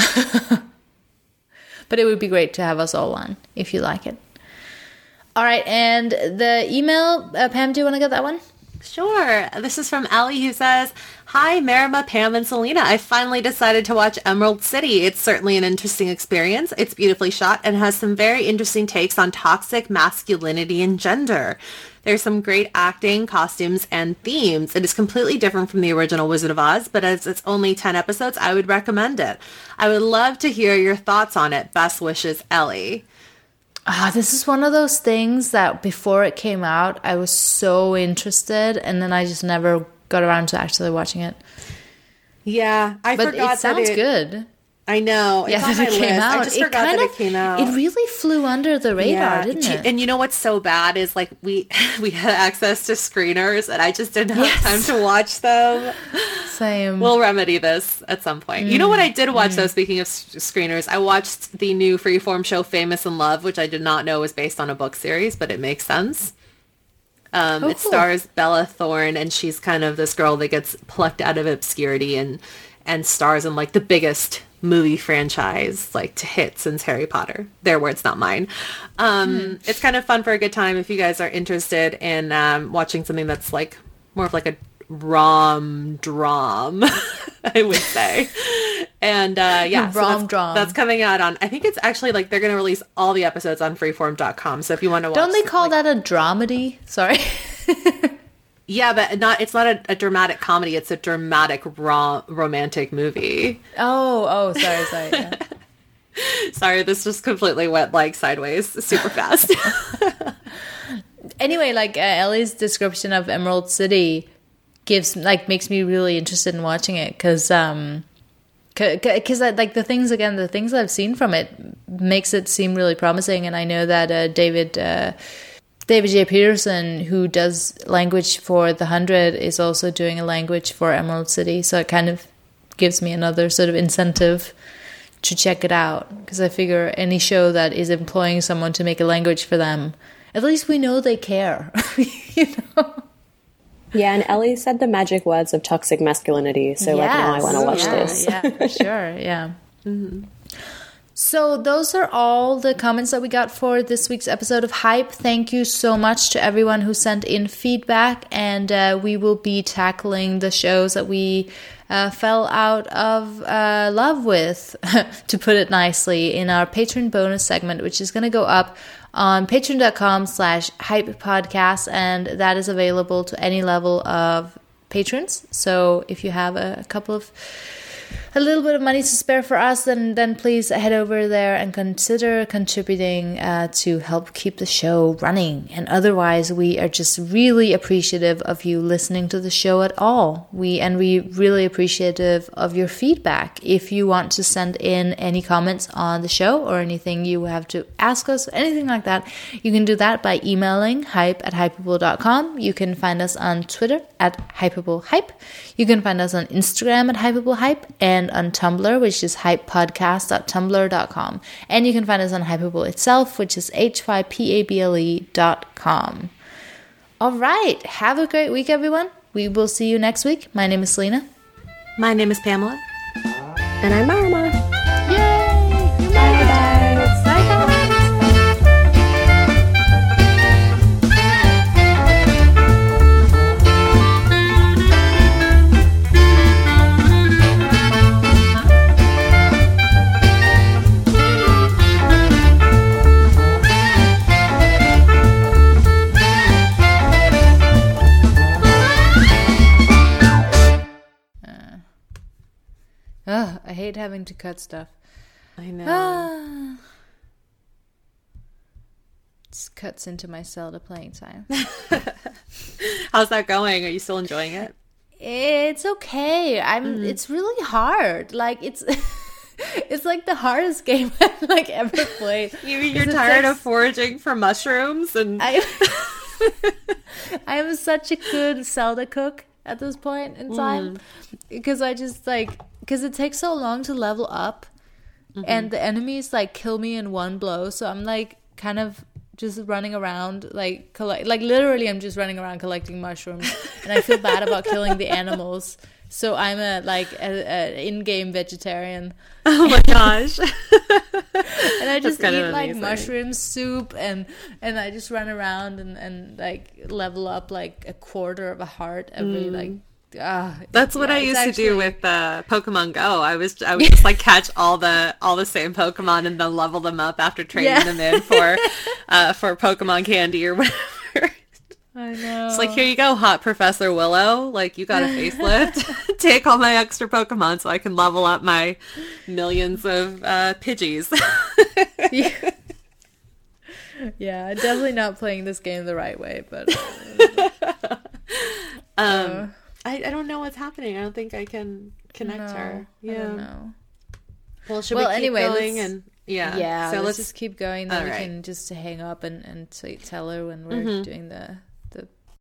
But it would be great to have us all on if you like it. All right, and the email, Pam, do you want to get that one? Sure. This is from Ellie, who says, hi, Merima, Pam, and Selena. I finally decided to watch Emerald City. It's certainly an interesting experience. It's beautifully shot and has some very interesting takes on toxic masculinity and gender. There's some great acting, costumes, and themes. It is completely different from the original Wizard of Oz, but as it's only 10 episodes, I would recommend it. I would love to hear your thoughts on it. Best wishes, Ellie. This is one of those things that before it came out, I was so interested, and then I just never got around to actually watching it. Yeah, I but forgot it sounds good. I know. It's on my list. I just forgot that it came out. It really flew under the radar, didn't it? And you know what's so bad is like we had access to screeners and I just didn't have time to watch them. Same. We'll remedy this at some point. You know what I did watch though, speaking of screeners? I watched the new Freeform show Famous in Love, which I did not know was based on a book series, but it makes sense. It stars Bella Thorne, and she's kind of this girl that gets plucked out of obscurity and stars in like the biggest movie franchise like to hit since Harry Potter. Their words, not mine. It's kind of fun for a good time if you guys are interested in watching something that's like more of like a rom-dram, I would say. And that's coming out on, I think it's actually like they're going to release all the episodes on freeform.com. So if you want to watch, don't they call that a dramedy? Sorry. Yeah, but it's not a dramatic comedy. It's a dramatic romantic movie. Oh, sorry. Yeah. Sorry, this just completely went like sideways super fast. Anyway, like Ellie's description of Emerald City makes me really interested in watching it because like the things I've seen from it makes it seem really promising, and I know that David J. Peterson, who does language for The 100, is also doing a language for Emerald City. So it kind of gives me another sort of incentive to check it out. Because I figure any show that is employing someone to make a language for them, at least we know they care. You know? Yeah, and Ellie said the magic words of toxic masculinity. So now I want to watch this. Yeah, for sure. Yeah. Mm-hmm. So those are all the comments that we got for this week's episode of Hype. Thank you so much to everyone who sent in feedback, and we will be tackling the shows that we fell out of love with, to put it nicely, in our Patreon bonus segment, which is going to go up on patreon.com/hype podcast, and that is available to any level of patrons. So if you have a little bit of money to spare for us, then please head over there and consider contributing to help keep the show running. And otherwise, we are just really appreciative of you listening to the show at all. We really appreciative of your feedback. If you want to send in any comments on the show or anything you have to ask us, anything like that, you can do that by emailing hype@hypable.com. You can find us on Twitter @hypablehype. You can find us on Instagram @hypablehype, and on Tumblr, which is hypepodcast.tumblr.com. And you can find us on Hypable itself, which is hypable.com. All right. Have a great week, everyone. We will see you next week. My name is Selena. My name is Pamela. And I'm Marma. Yay! Bye, guys. Bye, guys. I hate having to cut stuff. I know. Just cuts into my Zelda playing time. How's that going? Are you still enjoying it? It's okay. It's really hard. Like it's it's like the hardest game I've like ever played. You're tired of foraging for mushrooms and I am such a good Zelda cook at this point in time because because it takes so long to level up, and the enemies like kill me in one blow. So I'm like kind of just running around literally I'm just running around collecting mushrooms, and I feel bad about killing the animals. So I'm a in-game vegetarian. Oh my gosh. And I just eat like mushroom soup and I just run around and like level up like a quarter of a heart every That's what I used to do with Pokemon Go. I would just like catch all the same Pokemon and then level them up after trading them in for Pokemon candy or whatever. I know. It's like, here you go, hot Professor Willow. Like, you got a facelift. Take all my extra Pokemon so I can level up my millions of Pidgeys. Yeah, definitely not playing this game the right way, but I I don't know what's happening. I don't think I can connect her. Yeah. I don't know. Well, should we keep going? And yeah. So let's just keep going. Then we right. can just hang up and tell her when we're doing the